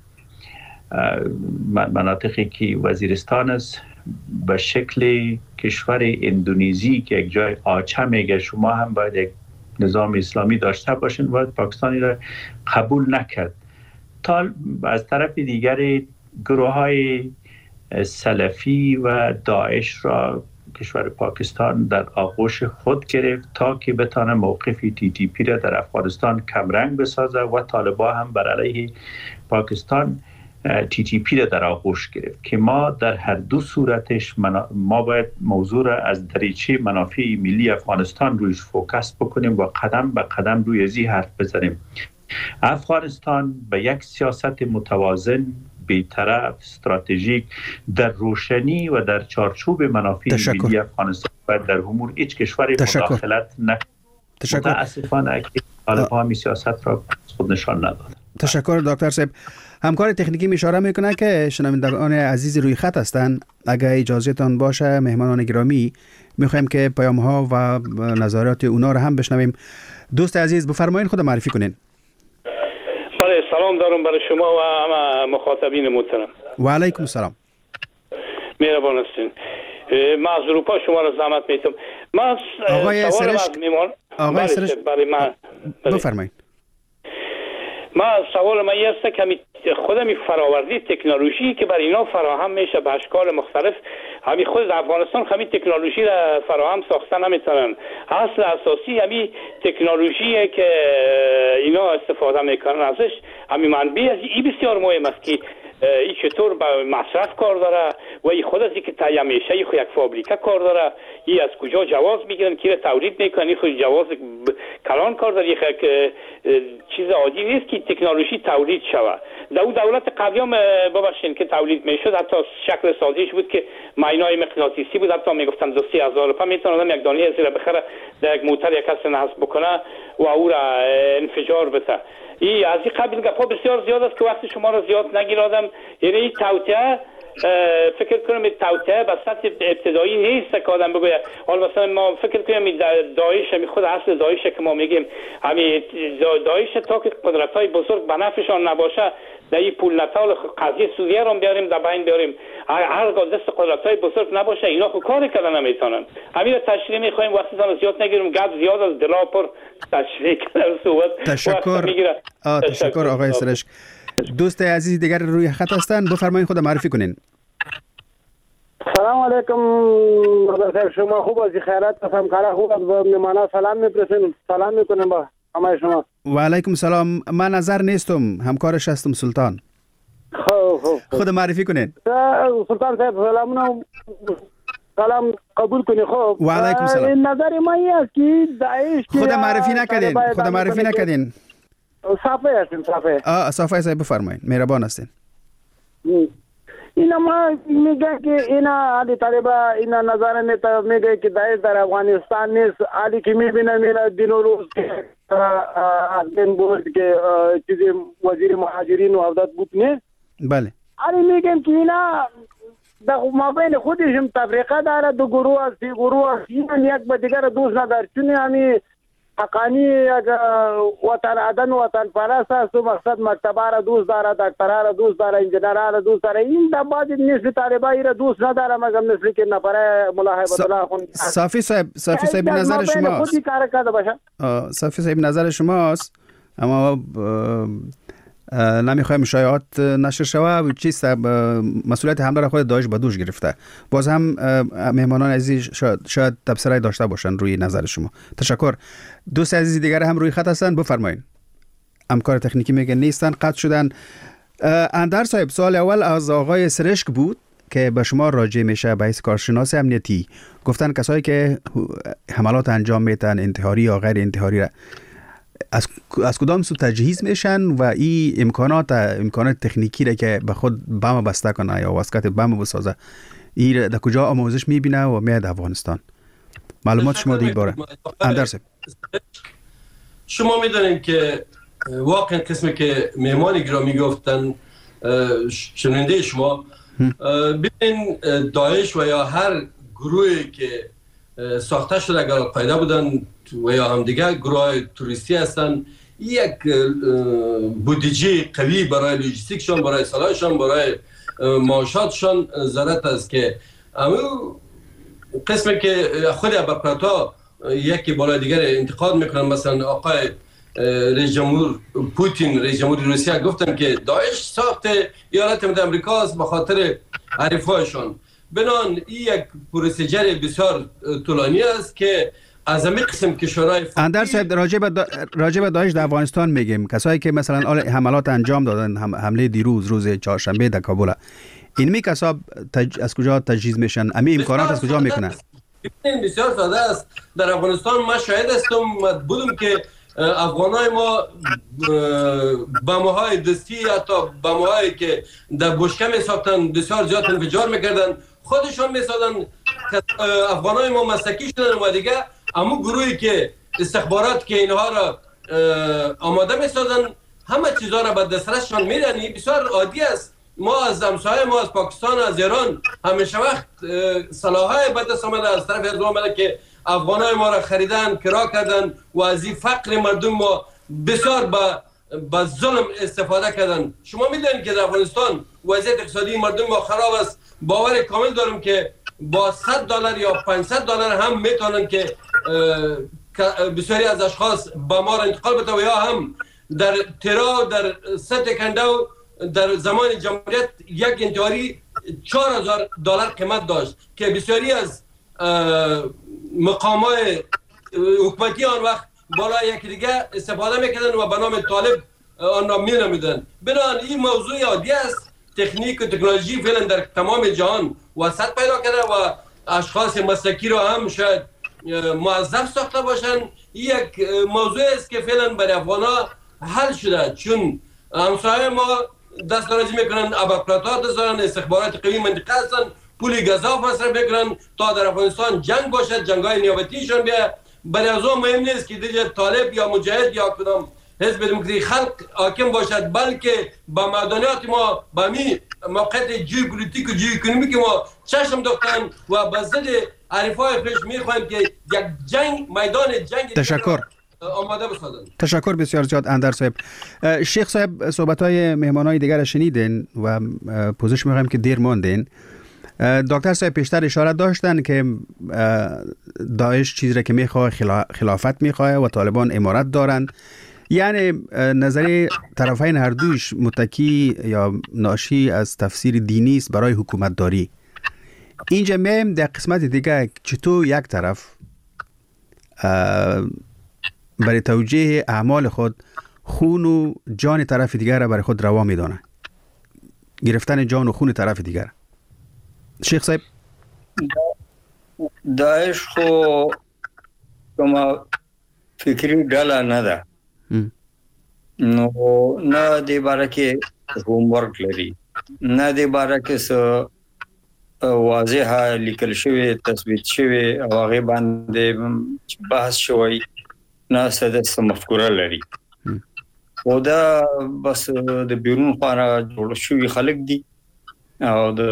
مناطقی که وزیرستان است به شکل کشور اندونزی که یک جای آچه میگه، شما هم باید یک نظام اسلامی داشته باشین و پاکستانی را قبول نکرد. تا از طرف دیگر گروه های سلفی و داعش را کشور پاکستان در آغوش خود گرفت تا که بتانه موقف تی تی پی را در افغانستان کمرنگ بسازه و طالبان هم بر علیه پاکستان تی تی پی را در آغوش گرفت که ما در هر دو صورتش ما باید موضوع را از دریچه منافع ملی افغانستان رویش فوکس بکنیم و قدم به قدم روی ازی حرف بزنیم. افغانستان به یک سیاست متوازن، بی‌طرف، استراتژیک در روشنی و در چارچوب منافع ملی افغانستان و در امور هیچ کشوری مداخلت نکنه. متاسفانه که طالبان می سیاست را خود نشان ندادن. تشکر دکتر صاحب. همکار تکنیکی می اشاره میکنه که شنوندگان عزیز روی خط هستند. اگر اجازهتان باشه مهمانان گرامی میخوایم که پیام ها و نظرات اونا رو هم بشنویم. دوست عزیز بفرمایید خود معرفی کنین. بله، سلام دارم برای شما و همه مخاطبین محترم. و علیکم السلام. مهربان هستین. ما از اروپا شما را زحمت میتم. ما آقای سرش آقای سرش بفرمایید. ما سوال من است که خود می فراوردی تکنولوژی که بر اینا فراهم میشه به اشکال مختلف، همین خود افغانستان همین تکنولوژی را فراهم ساختن نمیتونن. اصل اساسی همین تکنولوژی که اینا استفاده میکنن ازش همین منبع از این بسیار مهم است که این چطور به مصرف کار داره و این خود از اینکه تا همیشه ای خو یک فابریکه کار داره، ای از کجا جواز میگیرن که تولید میکنن، خود جواز کلان کار داره، یک چیز عادی نیست که تکنولوژی تولید شود. در دولت قبلی هم ببخشید که تولید میشد حتی شکل سازیش بود که ماینای مغناطیسی بود، حتی میگفتن دو سه هزار روپیه میتونه یک دانه زیر بخره در یک موتر یک کس نصب بکنه و او را انفجار بده. این از این قبیل گپا بسیار زیاد است که وقت شما را زیاد نگیرادم. یعنی این توطئه فکر کنم این توطئه به سطح ابتدایی نیست که آدم بگوید حالا مثلا ما فکر کنیم داعش همین خود اصل داعش که ما میگیم همین داعش تا که قدرت‌های بزرگ به نفعشان نباشه در این پول نتال قضیه سوریه رو بیاریم در بین بیاریم، هر دست قدرت‌های بزرگ نباشه اینا خود کاری کردن نمیتونن. همین رو تشریح می‌خوایم وقتی زمان زیاد نگیریم، گپ زیاد از دلا پر تشریح کردن صحبت. تشکر آه تشکر آقای سرشک. دوست عزیز دیگر روی خط هستن، بفرمایید خود معرفی کنین. سلام علیکم صاحب، شما خوب از خیرات تفهم کارا خوب از مهمانا سلام میپرسیم، سلام میکنیم با همه شما. و علیکم سلام. من نظر نیستم، همکارش هستم سلطان. خوب خوب خود معرفی کنین. سلطان صاحب سلام سلام قبول کنی. خوب و علیکم سلام. نظر ما این است که داعش خود معرفی نکردین، خود معرفی نکردین. صافه هستیم صافه. آه صافه صاحب بفرمایید، مهربان هستین. اینا ما میگن که اینا علی طالبا اینا نظر نیتا میگه که داعش در افغانستان نیست. علی که میبینه میره دین و روز که از دین بود که چیزی وزیر مهاجرین و عودت بود نه. بله. علی میگن که اینا در مابین خودشون تفریقه داره، دو گروه است، سی گروه است، اینا یک به دیگر دوست نداره. چون همی حقانی وطن عدن وطن پرست است و مقصد مکتبه را دوست داره، دکتره را دوست داره، انجینره را دوست داره. این در بعضی نسل طالبایی را دوست نداره مگر نسلی که نفره ملا هیبت الله خون. صافی صاحب صافی صاحب نظر شماست. خودی کار کرده باشه. صافی صاحب نظر شماست، اما نمیخوایم شایعات نشر شود و چیست مسئولیت حمله را خود داعش به دوش گرفته. باز هم مهمانان عزیز شاید, شاید تبصره داشته باشن روی نظر شما. تشکر. دوست عزیز دیگر هم روی خط هستن، بفرمایید. همکار تکنیکی میگن نیستن، قطع شدن. اندر صاحب سوال اول از آقای سرشک بود که به شما راجع میشه به حیث کارشناس امنیتی. گفتن کسایی که حملات انجام میتن انتحاری یا غیر انتحاری را از از کدام سو تجهیز میشن و این امکانات امکانات تکنیکی را که به خود بم بسته کنه یا واسکت بم بسازه این در کجا آموزش میبینه و میاد افغانستان؟ معلومات شما دیگه باره. اندرس شما میدونین که واقعا قسمی که مهمان گرامی گفتن شنونده شما ببین داعش و یا هر گروهی که ساخته شده اگر پیدا بودن و یا هم دیگه گروه توریستی هستن، یک بودجه قوی برای لوجستیکشان، برای سلاحشان، برای معاشاتشان ضرورت است که امو قسمی که خود اپاراتا یکی بالای دیگر انتقاد میکنن. مثلا آقای رئیس جمهور پوتین رئیس جمهور روسیه گفتن که داعش ساخت ایالات متحده آمریکا است به خاطر حریفایشان. بنان این یک پروسیجر بسیار طولانی است که از همه قسم کشورهای اندر صاحب راجع به راجع به داعش در افغانستان میگیم کسایی که مثلا حملات انجام دادن، حمله دیروز روز چهارشنبه در کابل، این می کسا تج... از کجا تجهیز میشن؟ امی امکانات از کجا میکنن؟ بسیار ساده است. در افغانستان ما شاهد هستم بودم که افغانای ما بمب‌های دستی حتی بمب‌هایی که در بشکه میساختن بسیار زیاد انفجار میکردن، خودشان میسادن. افغانای ما مسلکی شدن و دیگه امو گروهی که استخبارات که اینها را آماده میسازن همه چیزها را به دسترسشان میدن. بسیار عادی است. ما از همسایه ما از پاکستان از ایران همیشه وقت سلاح‌های به دست آمده از طرف اردوغان آمده که افغانای ما را خریدن، کرا کردن و از این فقر مردم ما بسیار با با ظلم استفاده کردن. شما میدونید که در افغانستان وضعیت اقتصادی مردم ما خراب است. باور کامل دارم که با صد دلار یا پانصد دلار هم میتونن که بسیاری از اشخاص با ما را انتقال بده و یا هم در ترا در ست کندو در زمان جمهوریت یک انتحاری چهار هزار دلار قیمت داشت که بسیاری از مقامات حکومتی آن وقت بالای یکی دیگه استفاده میکردن و به نام طالب آن را می نمیدن. بنابراین این موضوع عادی است. تکنیک و تکنولوژی فعلا در تمام جهان وسعت پیدا کرده و اشخاص مسلکی را هم شاید موظف ساخته باشن. یک موضوع است که فعلا برای افغان‌ها حل شده، چون همسایه ما دست درازی میکنن، اباپلاتات دارن، استخبارات قوی منطقه هستن، پول گزاف مصرف میکنن تا در افغانستان جنگ باشد، جنگ‌های نیابتیشون بیا. برای از اون مهم نیست که دیگه طالب یا مجاهد یا کدام حزب دموکراسی خلق حاکم باشد، بلکه با مدنیات ما با می موقعیت ژئوپلیتیک و ژئواکونومیک ما چشم دوختن و به ضد عرفای خودش میخوایم که یک جنگ میدان جنگ تشکر آماده بسازن. زیاد بسیار زیاد اندر صاحب. شیخ صاحب صحبت‌های مهمانای دیگر شنیدین و پوزش می‌خوایم که دیر ماندین. دکتر صاحب پیشتر اشاره داشتن که داعش چیزی را که میخواه خلافت میخواه و طالبان امارت دارند. یعنی نظریه طرفین هر دویش متکی یا ناشی از تفسیر دینی است برای حکومت داری. اینجا میم در قسمت دیگه چطور یک طرف برای توجیه اعمال خود خون و جان طرف دیگر را برای خود روا میدانه، گرفتن جان و خون طرف دیگر. شیخ صاحب داعش خو کما فکری ډله نه ده، نو نه د باره کې هوم ورک لري، نه د باره کې څه واضحه لیکل شوی تثبیت شوی او هغه باندې بحث شوی، نه څه مفکوره لري. او دا بس د بیرون خانه جوړ شوی خلک دي او د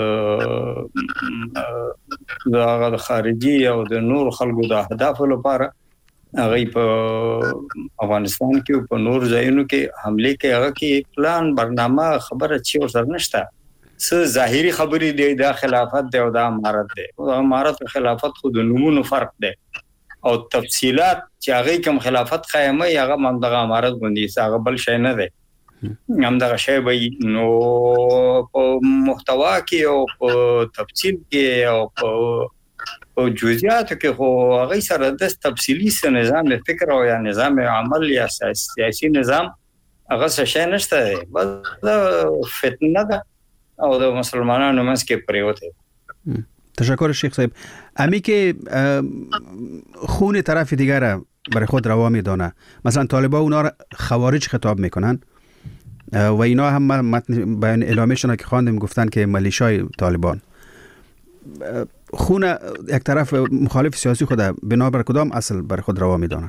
د خارجي او د نور خلکو د اهدافو لپاره هغه په افغانستان کې او په نور ځایونو کې حمله کوي. هغه کې پلان برنامه خبره چی ورسره نشته. څه ظاهري خبرې دی د خلافت دی او د امارت دی. او امارت او خلافت خو د نمونه فرق دی او تفصيلات چې هغه کوم خلافت قائمه هغه منطقه امارت غوندي هغه بل شي نه دی. هم دا شی به نو په محتوا کې او په تفصیل کې او په جزئیات کې خو هغه سره د تفصیلی نظام فکر او یا نظام عمل یا سیاسي نظام هغه څه شي نشته. بس فتنه ده او د مسلمانانو منځ کې پریوته. تشکر شیخ صاحب. امی که خون طرف دیگر برای خود روا میدانه، مثلا طالبان اونا را خوارج خطاب میکنن و اینا هم متن بیان اعلامیشون که خواندیم گفتن که ملیشای طالبان. خون یک طرف مخالف سیاسی خود بنابر کدام اصل برای خود روا میدانه؟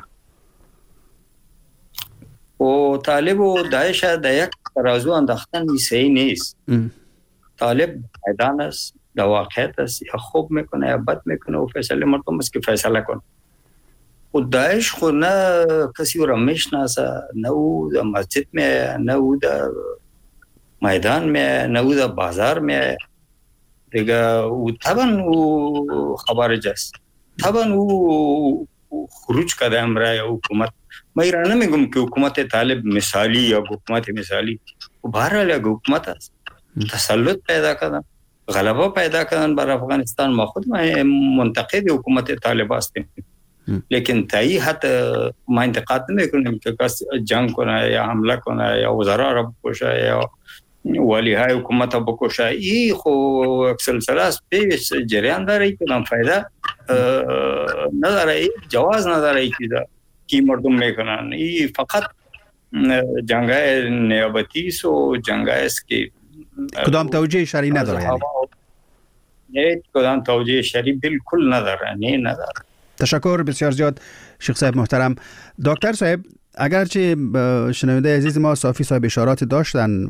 و طالب و داعش در یک ترازو انداختن صحیح نیست. طالب میدان است، در واقعیت است، یا خوب میکنه یا بد میکنه و فیصله مردم است که فیصله کنه. و داعش خود نه کسی را میشناسه، نه او در مسجد میه، نه او در میدان میه، نه او در بازار میه دیگه. او طبعا او خبرج است، طبعا او خروج کرده امرای حکومت. من ایران نمیگم که حکومت طالب مثالی یا حکومت مثالی، و بهرحال یک حکومت است. تسلط پیدا کردن، غلبه پیدا کردن بر افغانستان. ما خود ما منتقد حکومت طالب هستیم، لیکن تایی حتی ما انتقاد نمیکنیم که کس جنگ کنه یا حمله کنه یا وزرا را بکشه یا ولی های حکومت را بکشه. ای خو یک سلسله است، پیش جریان داره که نام فایده نداره، جواز نداره ای که کی مردم میکنن. ای فقط جنگای نیابتی و جنگای است که کدام توجیه شرعی نداره. یعنی نه کدام توجیه شرعی بالکل نداره، نه نداره. تشکر بسیار زیاد شیخ صاحب محترم. دکتر صاحب اگرچه شنونده عزیز ما صافی صاحب اشارات داشتن،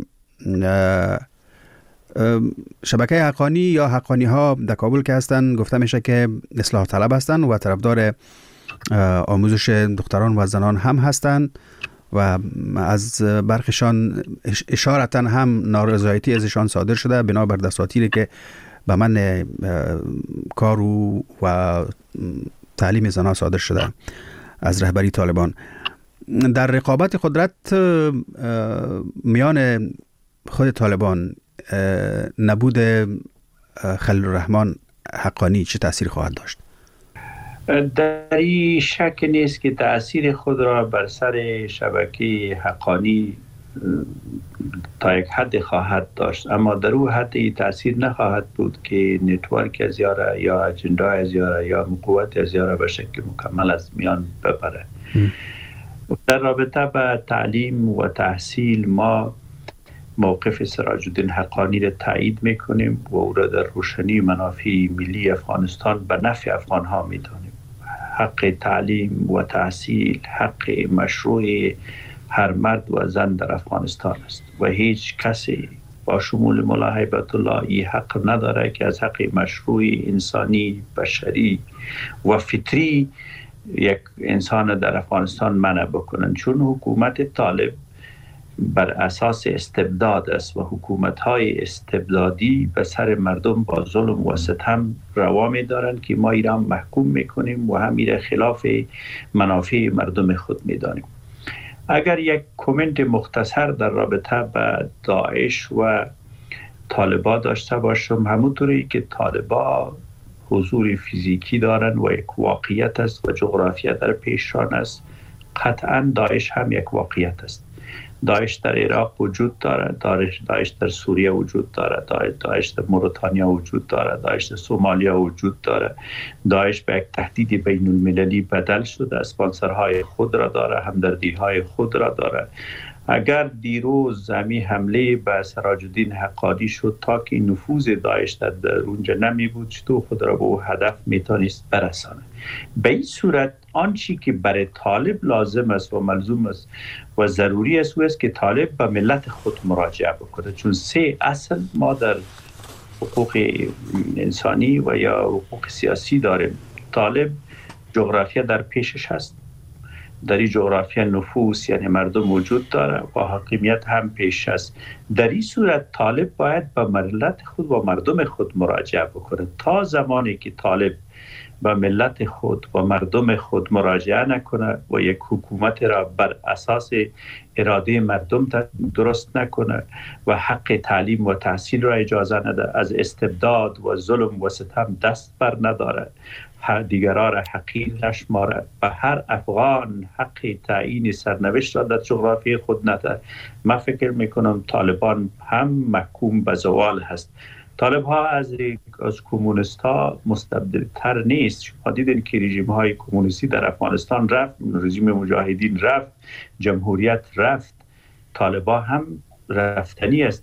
شبکه حقانی یا حقانی ها در کابل که هستن گفته میشه که اصلاح طلب هستن و طرفدار آموزش دختران و زنان هم هستن و از برخشان اشارتا هم نارضایتی ازشان صادر شده بنابر دساتیری که به من کار و تعلیم زنان صادر شده از رهبری طالبان. در رقابت قدرت میان خود طالبان نبود خلیل الرحمن حقانی چه تأثیر خواهد داشت؟ در این شک نیست که تأثیر خود را بر سر شبکه حقانی تا یک حد خواهد داشت، اما در او حد این تأثیر نخواهد بود که نتورک از یاره یا اجندا از یاره یا قوت از یاره به شکل مکمل از میان ببره. در رابطه با تعلیم و تحصیل ما موقف سراج الدین حقانی را تایید میکنیم و او را در روشنی منافع ملی افغانستان به نفع افغان ها میدانیم. حق تعلیم و تحصیل حق مشروع هر مرد و زن در افغانستان است و هیچ کسی با شمول مولا هیبت الله این حق نداره که از حق مشروع انسانی بشری و فطری یک انسان در افغانستان منع بکنن، چون حکومت طالب بر اساس استبداد است و حکومت‌های استبدادی به سر مردم با ظلم و ستم روا می‌دارند که ما ایران محکوم می‌کنیم و همین خلاف منافع مردم خود می‌دانیم. اگر یک کامنت مختصر در رابطه با داعش و طالبا داشته باشم، همونطوری که طالبا حضور فیزیکی دارن و یک واقعیت است و جغرافیا در پیشران است، قطعا داعش هم یک واقعیت است. داعش در عراق وجود داره، داعش در سوریه وجود داره، داعش در موريتانیا وجود داره، داعش در سومالیا وجود داره. داعش به یک تهدید بین المللی بدل شده، اسپانسرهای خود را داره، همدردی‌های خود را داره. اگر دیروز زمین حمله به سراج الدین حقانی شد تا که نفوذ داعش در اونجا نمی بود، چطور خود را به او هدف میتونست برسانه؟ به این صورت آنچه که برای طالب لازم است و ملزوم است و ضروری است او است که طالب به ملت خود مراجعه بکنه، چون سه اصل ما در حقوق انسانی و یا حقوق سیاسی داریم. طالب جغرافیا در پیشش هست، در این جغرافیا نفوس یعنی مردم وجود داره و حاکمیت هم پیش است. در این صورت طالب باید به ملت خود و مردم خود مراجعه بکنه. تا زمانی که طالب به ملت خود و مردم خود مراجعه نکنه و یک حکومت را بر اساس اراده مردم درست نکنه و حق تعلیم و تحصیل را اجازه نده، از استبداد و ظلم و ستم دست بر نداره، هر دیگران را حقیر نشماره، به هر افغان حق تعیین سرنوشت را در جغرافی خود نده، من فکر میکنم طالبان هم محکوم به زوال هست. طالب ها از از کمونیست ها مستبدل تر نیست. شما دیدین که رژیم های کمونیستی در افغانستان رفت، رژیم مجاهدین رفت، جمهوریت رفت، طالبان هم رفتنی است.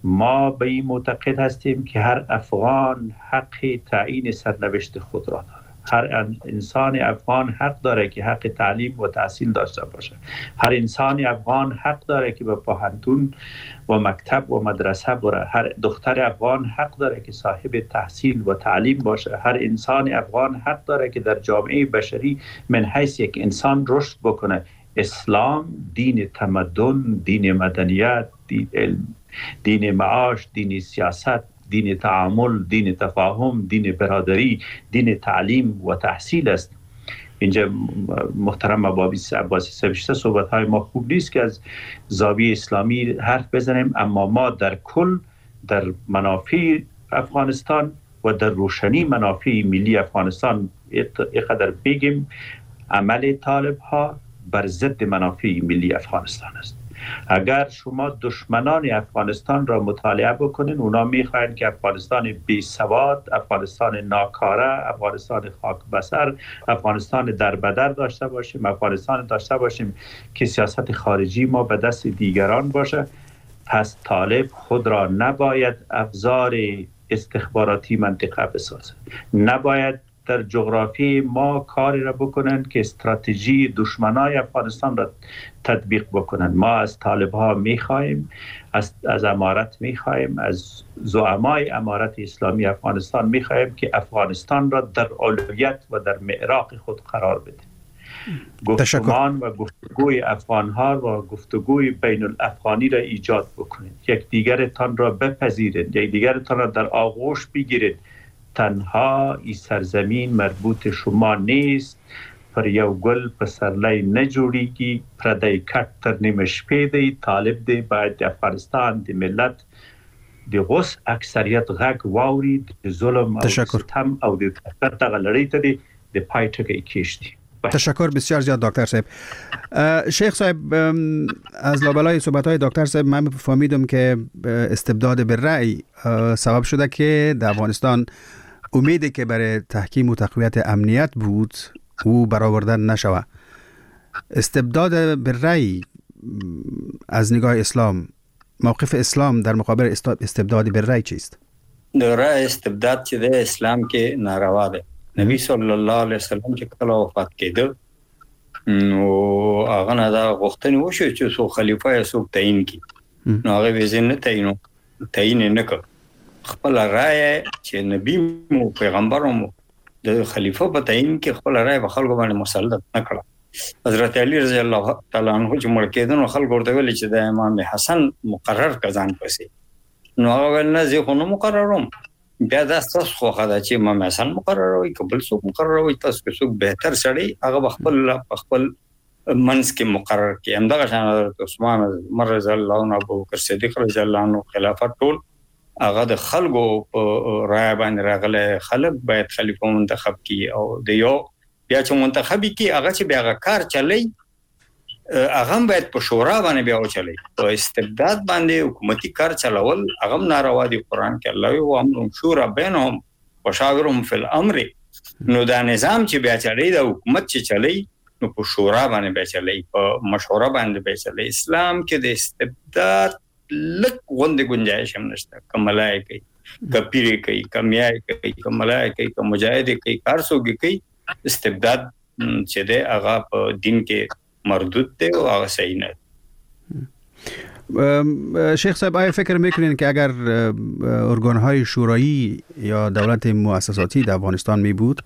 ما به این معتقد هستیم که هر افغان حق تعیین سرنوشت خود را داره. هر انسان افغان حق داره که حق تعلیم و تحصیل داشته باشه. هر انسان افغان حق داره که به پوهنتون و مکتب و مدرسه بره. هر دختر افغان حق داره که صاحب تحصیل و تعلیم باشه. هر انسان افغان حق داره که در جامعه بشری من حیث یک انسان رشد بکنه. اسلام دین تمدن، دین مدنیت، دین علم، دین معاش، دین سیاست، دین تعامل، دین تفاهم، دین برادری، دین تعلیم و تحصیل است. اینجا محترم عباسی سبشته صحبت های ما خوب نیست که از زاویه اسلامی حرف بزنیم، اما ما در کل در منافع افغانستان و در روشنی منافع ملی افغانستان اینقدر بگیم عمل طالب ها بر ضد منافع ملی افغانستان است. اگر شما دشمنان افغانستان را مطالعه بکنین، اونا میخواین که افغانستان بی سواد، افغانستان ناکاره، افغانستان خاک بسر، افغانستان در بدر داشته باشیم، افغانستان داشته باشیم که سیاست خارجی ما به دست دیگران باشه. پس طالب خود را نباید ابزار استخباراتی منطقه بسازه، نباید در جغرافی ما کاری را بکنن که استراتژی دشمنای افغانستان را تطبیق بکنن. ما از طالب ها میخوایم، از, از امارت میخوایم، از زعمای امارت اسلامی افغانستان میخوایم که افغانستان را در اولویت و در معراق خود قرار بده. گفتمان و گفتگوی افغان ها و گفتگوی بین الافغانی را ایجاد بکنید. یک دیگرتان را بپذیرید، یک دیگرتان را در آغوش بگیرید. تنها این سرزمین مربوط شما نیست، پر یو گل په سرلی نه جوړیږي، پردی کټ تر نیمه شپې دی. طالب دی باید د افغانستان د ملت د غوث اکثریت غږ واوري، د ظلم او ستم او د دغه لړۍ ته د پای ټکی کېږدي. تشکر بسیار زیاد دکتر صاحب. شیخ صاحب، از لابلای صحبت‌های دکتر صاحب من فهمیدم که استبداد بالرأی سبب شده که در افغانستان امیدی که برای تحکیم و تقویت امنیت بود او برآوردن نشود. استبداد بالرأی از نگاه اسلام، موقف اسلام در مقابل استبداد بالرأی چیست؟ در رأی استبداد چې د اسلام کې ناروا ده. نبی صلی الله علیه وسلم چې کله وفات کېده نو هغه نه دا غوښتنه وشو چې څو خلیفہ یې څوک تعیین کړي. نو هغه ویزه نه تعیین تعیین نه کړ. خپل رأی چې نبی مو پیغمبر مو د خلیفہ په تعیین کې خپل رأی په خلکو باندې مسلط نه کړ. حضرت علی رضی الله تعالی عنہ چې مړ کېدل نو خلکو ورته ویل چې د امام حسن مقرر کزان پسې. نو هغه ول نه زه خو نو مقرروم. بیا دا تاسو خو خدای چې امام حسن مقرروي قبل څوک مقرروي تاسو کې څوک بهتر سړی هغه خپل خپل منځ کې مقرر کې. همدغه شان حضرت عثمان رضی الله عنه، ابو بکر صدیق رضی الله عنه خلافت ټول هغه د خلکو رائے باندې راغله. خلک باید خلیفہ منتخب کړي او د یو بیا چې منتخبي کې هغه چې بیا کار چلی هغه باید په شورا باندې بیا وچلی. په استبداد باندې حکومتي کار چلول هغه ناروا دي. قرآن کې الله وی امر شورا بینهم وشاورهم فی الامر. نو دا نظام چې بیا چلی دا حکومت چې چلی نو په شورا باندې بیا چلی، په مشوره باندې بیا چلی. اسلام کې د استبداد لک غوندې گنجائش هم نشته. کملای کوي، کپیری کوي، کمیای کوي، کملای کوي، کمجاهد کوي، کار سوګي کوي. استبداد چې ده هغه په دین کې مردود ده و هغه صحیح نه. شیخ صاحب، آیا فکر میکنین که اگر ارگانهای شورایی یا دولت مؤسساتی در افغانستان می بود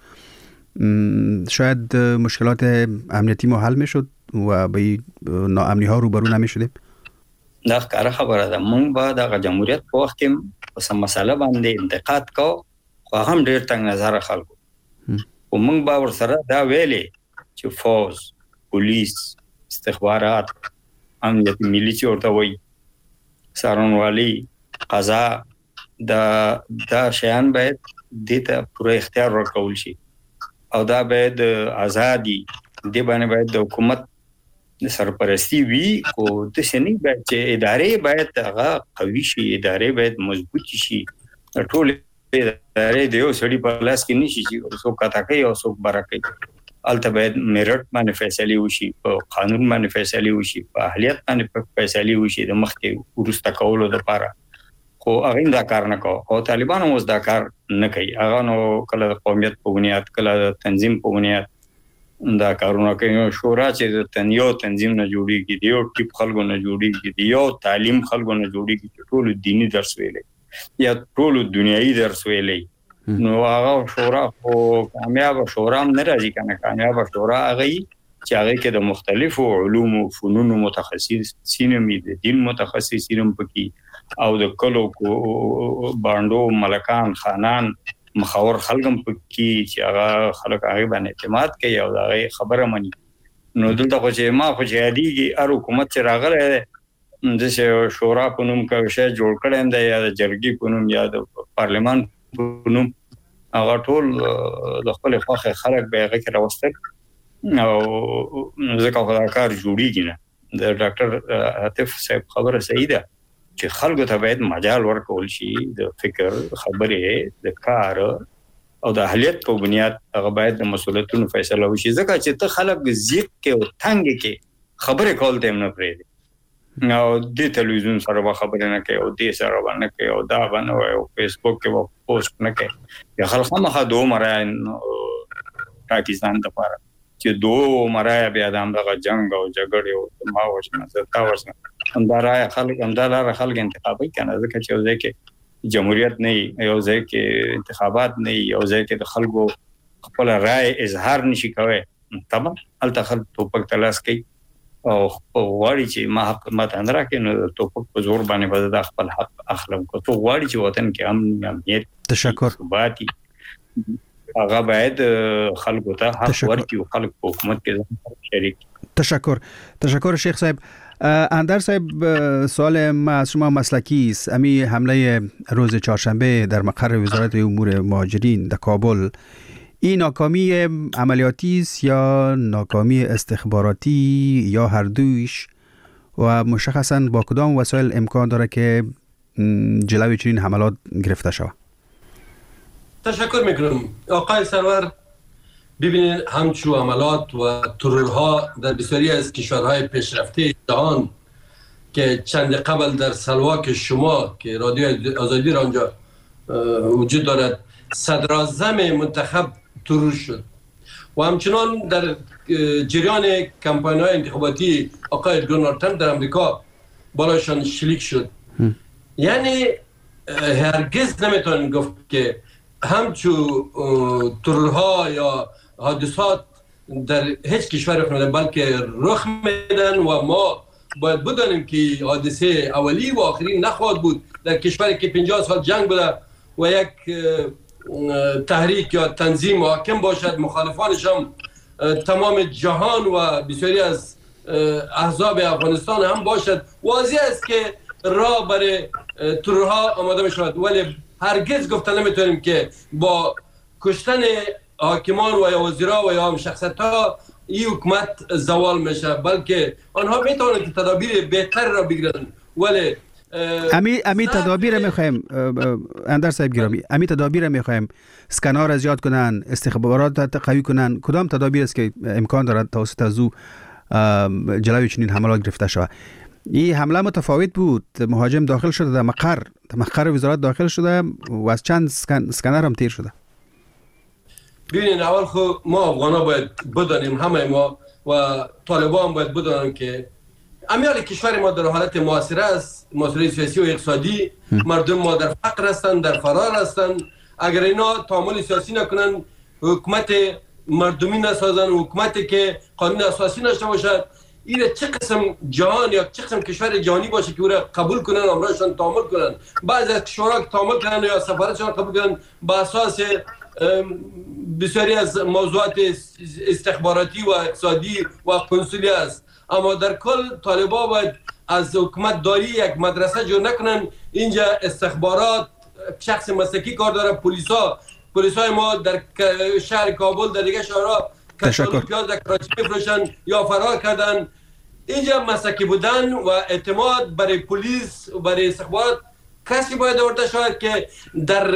شاید مشکلات امنیتی ما حل میشد و به ناامنی ها روبرو نمیشدیم؟ دا ښکاره خبره ده. مونږ به د جمهوریت په وخت کې په سم مسله باندې انتقاد کو، خو هم ډیر تنگ نظر خلکو. او مونږ به ورسره دا ویلې چې فوج، پولیس، استخبارات، امنیت ملي چې ورته وایي، څارنوالي، قضا، دا دا شیان باید دې ته پوره اختیار ورکول شي او دا باید ازادي دې باندې باید د حکومت سرپرستی وی. کو د سنې باید چې ادارې باید هغه قوي شي، ادارې باید مضبوط شي. ټول ادارې د یو سړي په لاس کې نشي چې څوک کاته کوي او څوک بره کوي. البته باید میرټ باندې فیصله وشي، په قانون باندې فیصله وشي، په اهلیت باندې فیصله وشي د مخکې ورسته کولو لپاره. خو هغه دا کار نه کوي او طالبان هم دا کار نه کوي. هغه نو کله د قومیت په بنیاد، کله د تنظیم په بنیاد دا کارونه کوي. شورا چې د تنیو تنظیم نه جوړیږي، د یو ټیپ خلکو نه جوړیږي، د یو تعلیم خلکو نه جوړیږي چې ټول دینی درس ویلي یا ټول دنیایي درس ویلي. نو هغه شورا خو کامیاب شورا هم نه راځي کنه. کامیاب شورا هغه چې هغه کې د مختلفو علوم او فنون متخصصین هم دي، دین متخصصین هم پکې او د کلو باندو ملکان، خانان، مخاور خلګم پکې چې هغه خلک هغه باندې اعتماد کوي او هغه خبره مني. نو دلته خو چې ما خو چې یادېږي هر حکومت چې راغلی د شورا په نوم کوم شی جوړ کړی دی یا د جرګې په نوم یا د پارلمان په نوم، هغه ټول د خپل خوښه خلک به هغه کې راوستل او ځکه خو دا کار جوړیږي نه. د ډاکټر عاطف صاحب خبره صحیح ده چې خلکو ته باید مجال ورکول شي د فکر، خبرې، د کار او د اهلیت په بنیاد هغه باید د مسؤلیتونو فیصله وشي. ځکه چې ته خلک زیق کې او تنگ کې خبرې کول ته نه پرېږدي او د تلویزیون سره به خبرې نه کوي او د سره به نه کوي او دا به نه وایي او فیسبوک کې به پوسټ نه کوي. یا خلک خامخا دوه مرای پاکستان دپاره چې دوه مرای بیا د همدغه جنګ او جګړې او ما وژنه زه تا وژنه همدا رایه خلک همدا لاره خلک انتخابوي که نه. ځکه چې یو ځای کې جمهوریت نه وي، یو ځای کې انتخابات نه وي، یو ځای کې د خلکو خپل رای اظهار نشي کوي، طبعا هلته خلک توپک ته لاس کوي او غواړي چې ما حق ماته نه راکړي نو توپک په زور باندې به د خپل حق اخلم. که څوک غواړي چې وطن کې امن، امنیت، تشکر ثباتي، هغه باید خلکو ته حق ورکړي او خلک په حکومت کې شریک. تشکر تشکر شیخ صاحب. اندر صاحب، سوال ما از شما مسلکی است. امی حمله روز چهارشنبه در مقر وزارت امور مهاجرین در کابل این ناکامی عملیاتی است یا ناکامی استخباراتی یا هر دویش و مشخصاً با کدام وسایل امکان داره که جلوی چنین حملات گرفته شود؟ تشکر میکنم آقای سرور. ببینید همچو عملات و ترورها در بسیاری از کشورهای پیشرفته جهان که چند قبل در سلواک شما که رادیو آزادی را آنجا وجود دارد صدراعظم منتخب ترور شد و همچنان در جریان کمپاین‌های انتخاباتی آقای دونالد ترامپ در امریکا بالاشان شلیک شد. یعنی هرگز نمیتونن گفت که همچو ترورها یا حادثات در هیچ کشور رخ نمیدن، بلکه رخ میدن و ما باید بدانیم که حادثه اولی و آخری نخواهد بود در کشوری که پنجاه سال جنگ بوده و یک تحریک یا تنظیم حاکم باشد، مخالفانش هم تمام جهان و بسیاری از احزاب افغانستان هم باشد. واضح است که راه برای ترورها آماده می شود، ولی هرگز گفتن نمیتونیم که با کشتن حاکمان و یا وزیرا و یا هم شخصیت ها این حکومت زوال میشه، بلکه آنها میتونن که تدابیر بهتر را بگیرن. ولی امی امی تدابیر میخوایم اندر صاحب گرامی، امی تدابیر میخوایم اسکنار از زیاد کنن، استخبارات قوی کنن. کدام تدابیر است که امکان دارد توسط از او جلوی چنین حملات گرفته شود؟ این حمله متفاوت بود. مهاجم داخل شده در مقر در مقر وزارت داخل شده و از چند اسکنر هم تیر شده. ببینید اول خو ما افغانا باید بدانیم، همه ما و طالبان باید بدانن که امیال کشور ما در حالت معاصره است، معاصره سیاسی و اقتصادی. مردم ما در فقر هستند، در فرار هستند. اگر اینا تعامل سیاسی نکنن، حکومت مردمی نسازن، حکومتی که قانون اساسی داشته باشد، این چه قسم جهان یا چه قسم کشور جهانی باشه که او را قبول کنن، امرشان تعامل کنن. بعضی از کشورها که تعامل کنن یا سفارتشان قبول کنن با اساس بسیاری از موضوعات استخباراتی و اقتصادی و کنسولی است. اما در کل طالبان باید از حکومت داری یک مدرسه جور نکنن. اینجا استخبارات شخص مسلکی کار داره، پلیسا پلیسای ما در شهر کابل در دیگه شهرها کشالو پیاز در کراچی میفروشن یا فرار کردن. اینجا مسلکی بودن و اعتماد برای پلیس و برای استخبارات کسی باید آورده شود که در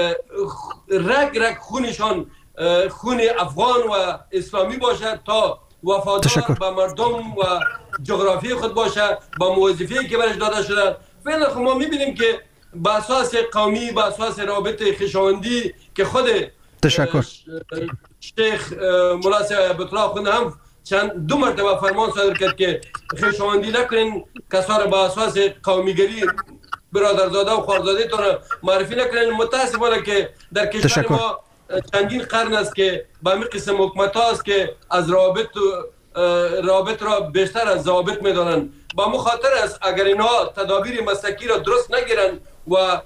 رگ رگ خونشان خون افغان و اسلامی باشد تا وفادار به مردم و جغرافی خود باشه، با موظفی که برش داده شده. فعلا خب ما میبینیم که با اساس قومی، با اساس رابط خویشاوندی که خود تشکر شیخ مولا صاحب الله خود هم چند دو مرتبه فرمان صادر کرد که خویشاوندی نکنین، کسا را با اساس قومیگری برادرزاده و خوارزاده تون معرفی نکنین. متاسفانه که در کشور ما چندین قرن است که با همین قسم حکومت هاست که از رابط رابط را بیشتر از ضابط میدانن. با مخاطر است اگر اینها تدابیر مسلکی را درست نگیرن و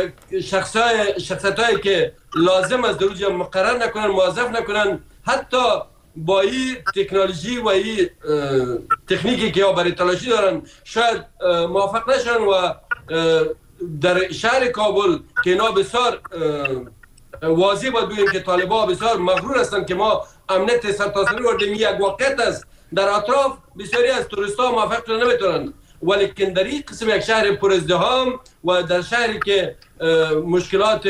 شخصای شخصیتایی که لازم است در اونجا مقرر نکنن، موظف نکنن، حتی با این تکنولوژی و این تکنیکی که برای تلاشی دارن شاید موافق نشن و در شهر کابل که اینا بسیار واضح باید بگیم که طالبان بسیار مغرور هستند که ما امنیت سرتاسری وردیم، یک واقعیت است. در اطراف بسیاری از توریست‌ها موافق نمیتونن، ولیکن در این قسم یک شهر پر ازدحام و در شهری که مشکلات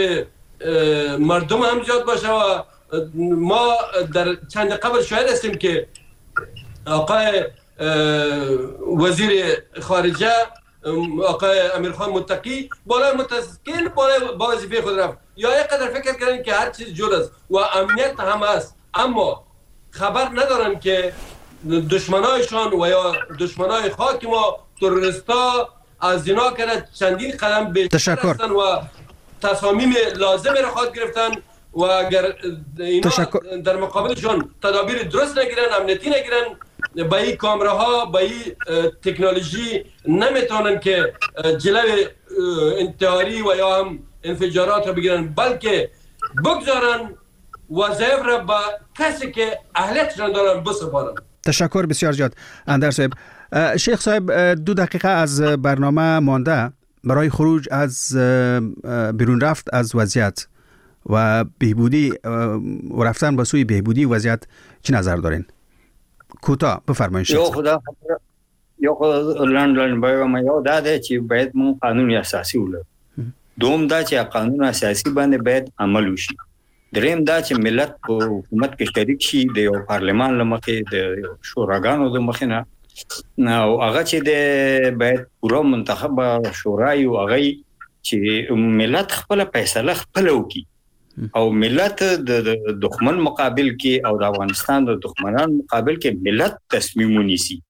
مردم هم زیاد باشه و ما در چند قبل شاهد هستیم که آقای وزیر خارجه آقای امیرخان متقی بالای متسکین بالای وظیفه خود رفت. یا یک قدر فکر کردن که هر چیز جور است و امنیت هم است، اما خبر ندارن که دشمنایشان و یا دشمنای خاک ما تروریستا از اینا کرده چندین قدم بیشتر هستن و تصامیم لازم را خواهد گرفتن و اگر اینا تشکر. در مقابلشان تدابیر درست نگیرن، امنیتی نگیرن، با این کامراها با این تکنولوژی نمیتونن که جلوی انتحاری و یا هم انفجارات را بگیرن، بلکه بگذارن وظایف را با کسی که اهلیتش را دارن بسپارن. تشکر بسیار زیاد اندر صاحب. شیخ صاحب دو دقیقه از برنامه مانده برای خروج از بیرون رفت از وضعیت و بهبودی و رفتن به سوی بهبودی وضعیت چی نظر دارین؟ کوتاه بفرمایید. یو خدا یو خدا لندن باید ما یو داده چې باید مون قانون اساسي ولرو. دوم دا چې قانون اساسي باندې باید عمل وشي. دریم دا چې ملت په حکومت کې شریک شي د یو پارلمان لمخې د شوراګانو د مخې نه او هغه چې د باید پوره منتخب شورا یو هغه چې ملت خپل فیصله خپل وکړي او ملت د دښمن مقابل کې او د افغانستان د دښمنان مقابل کې ملت تصمیم ونیسي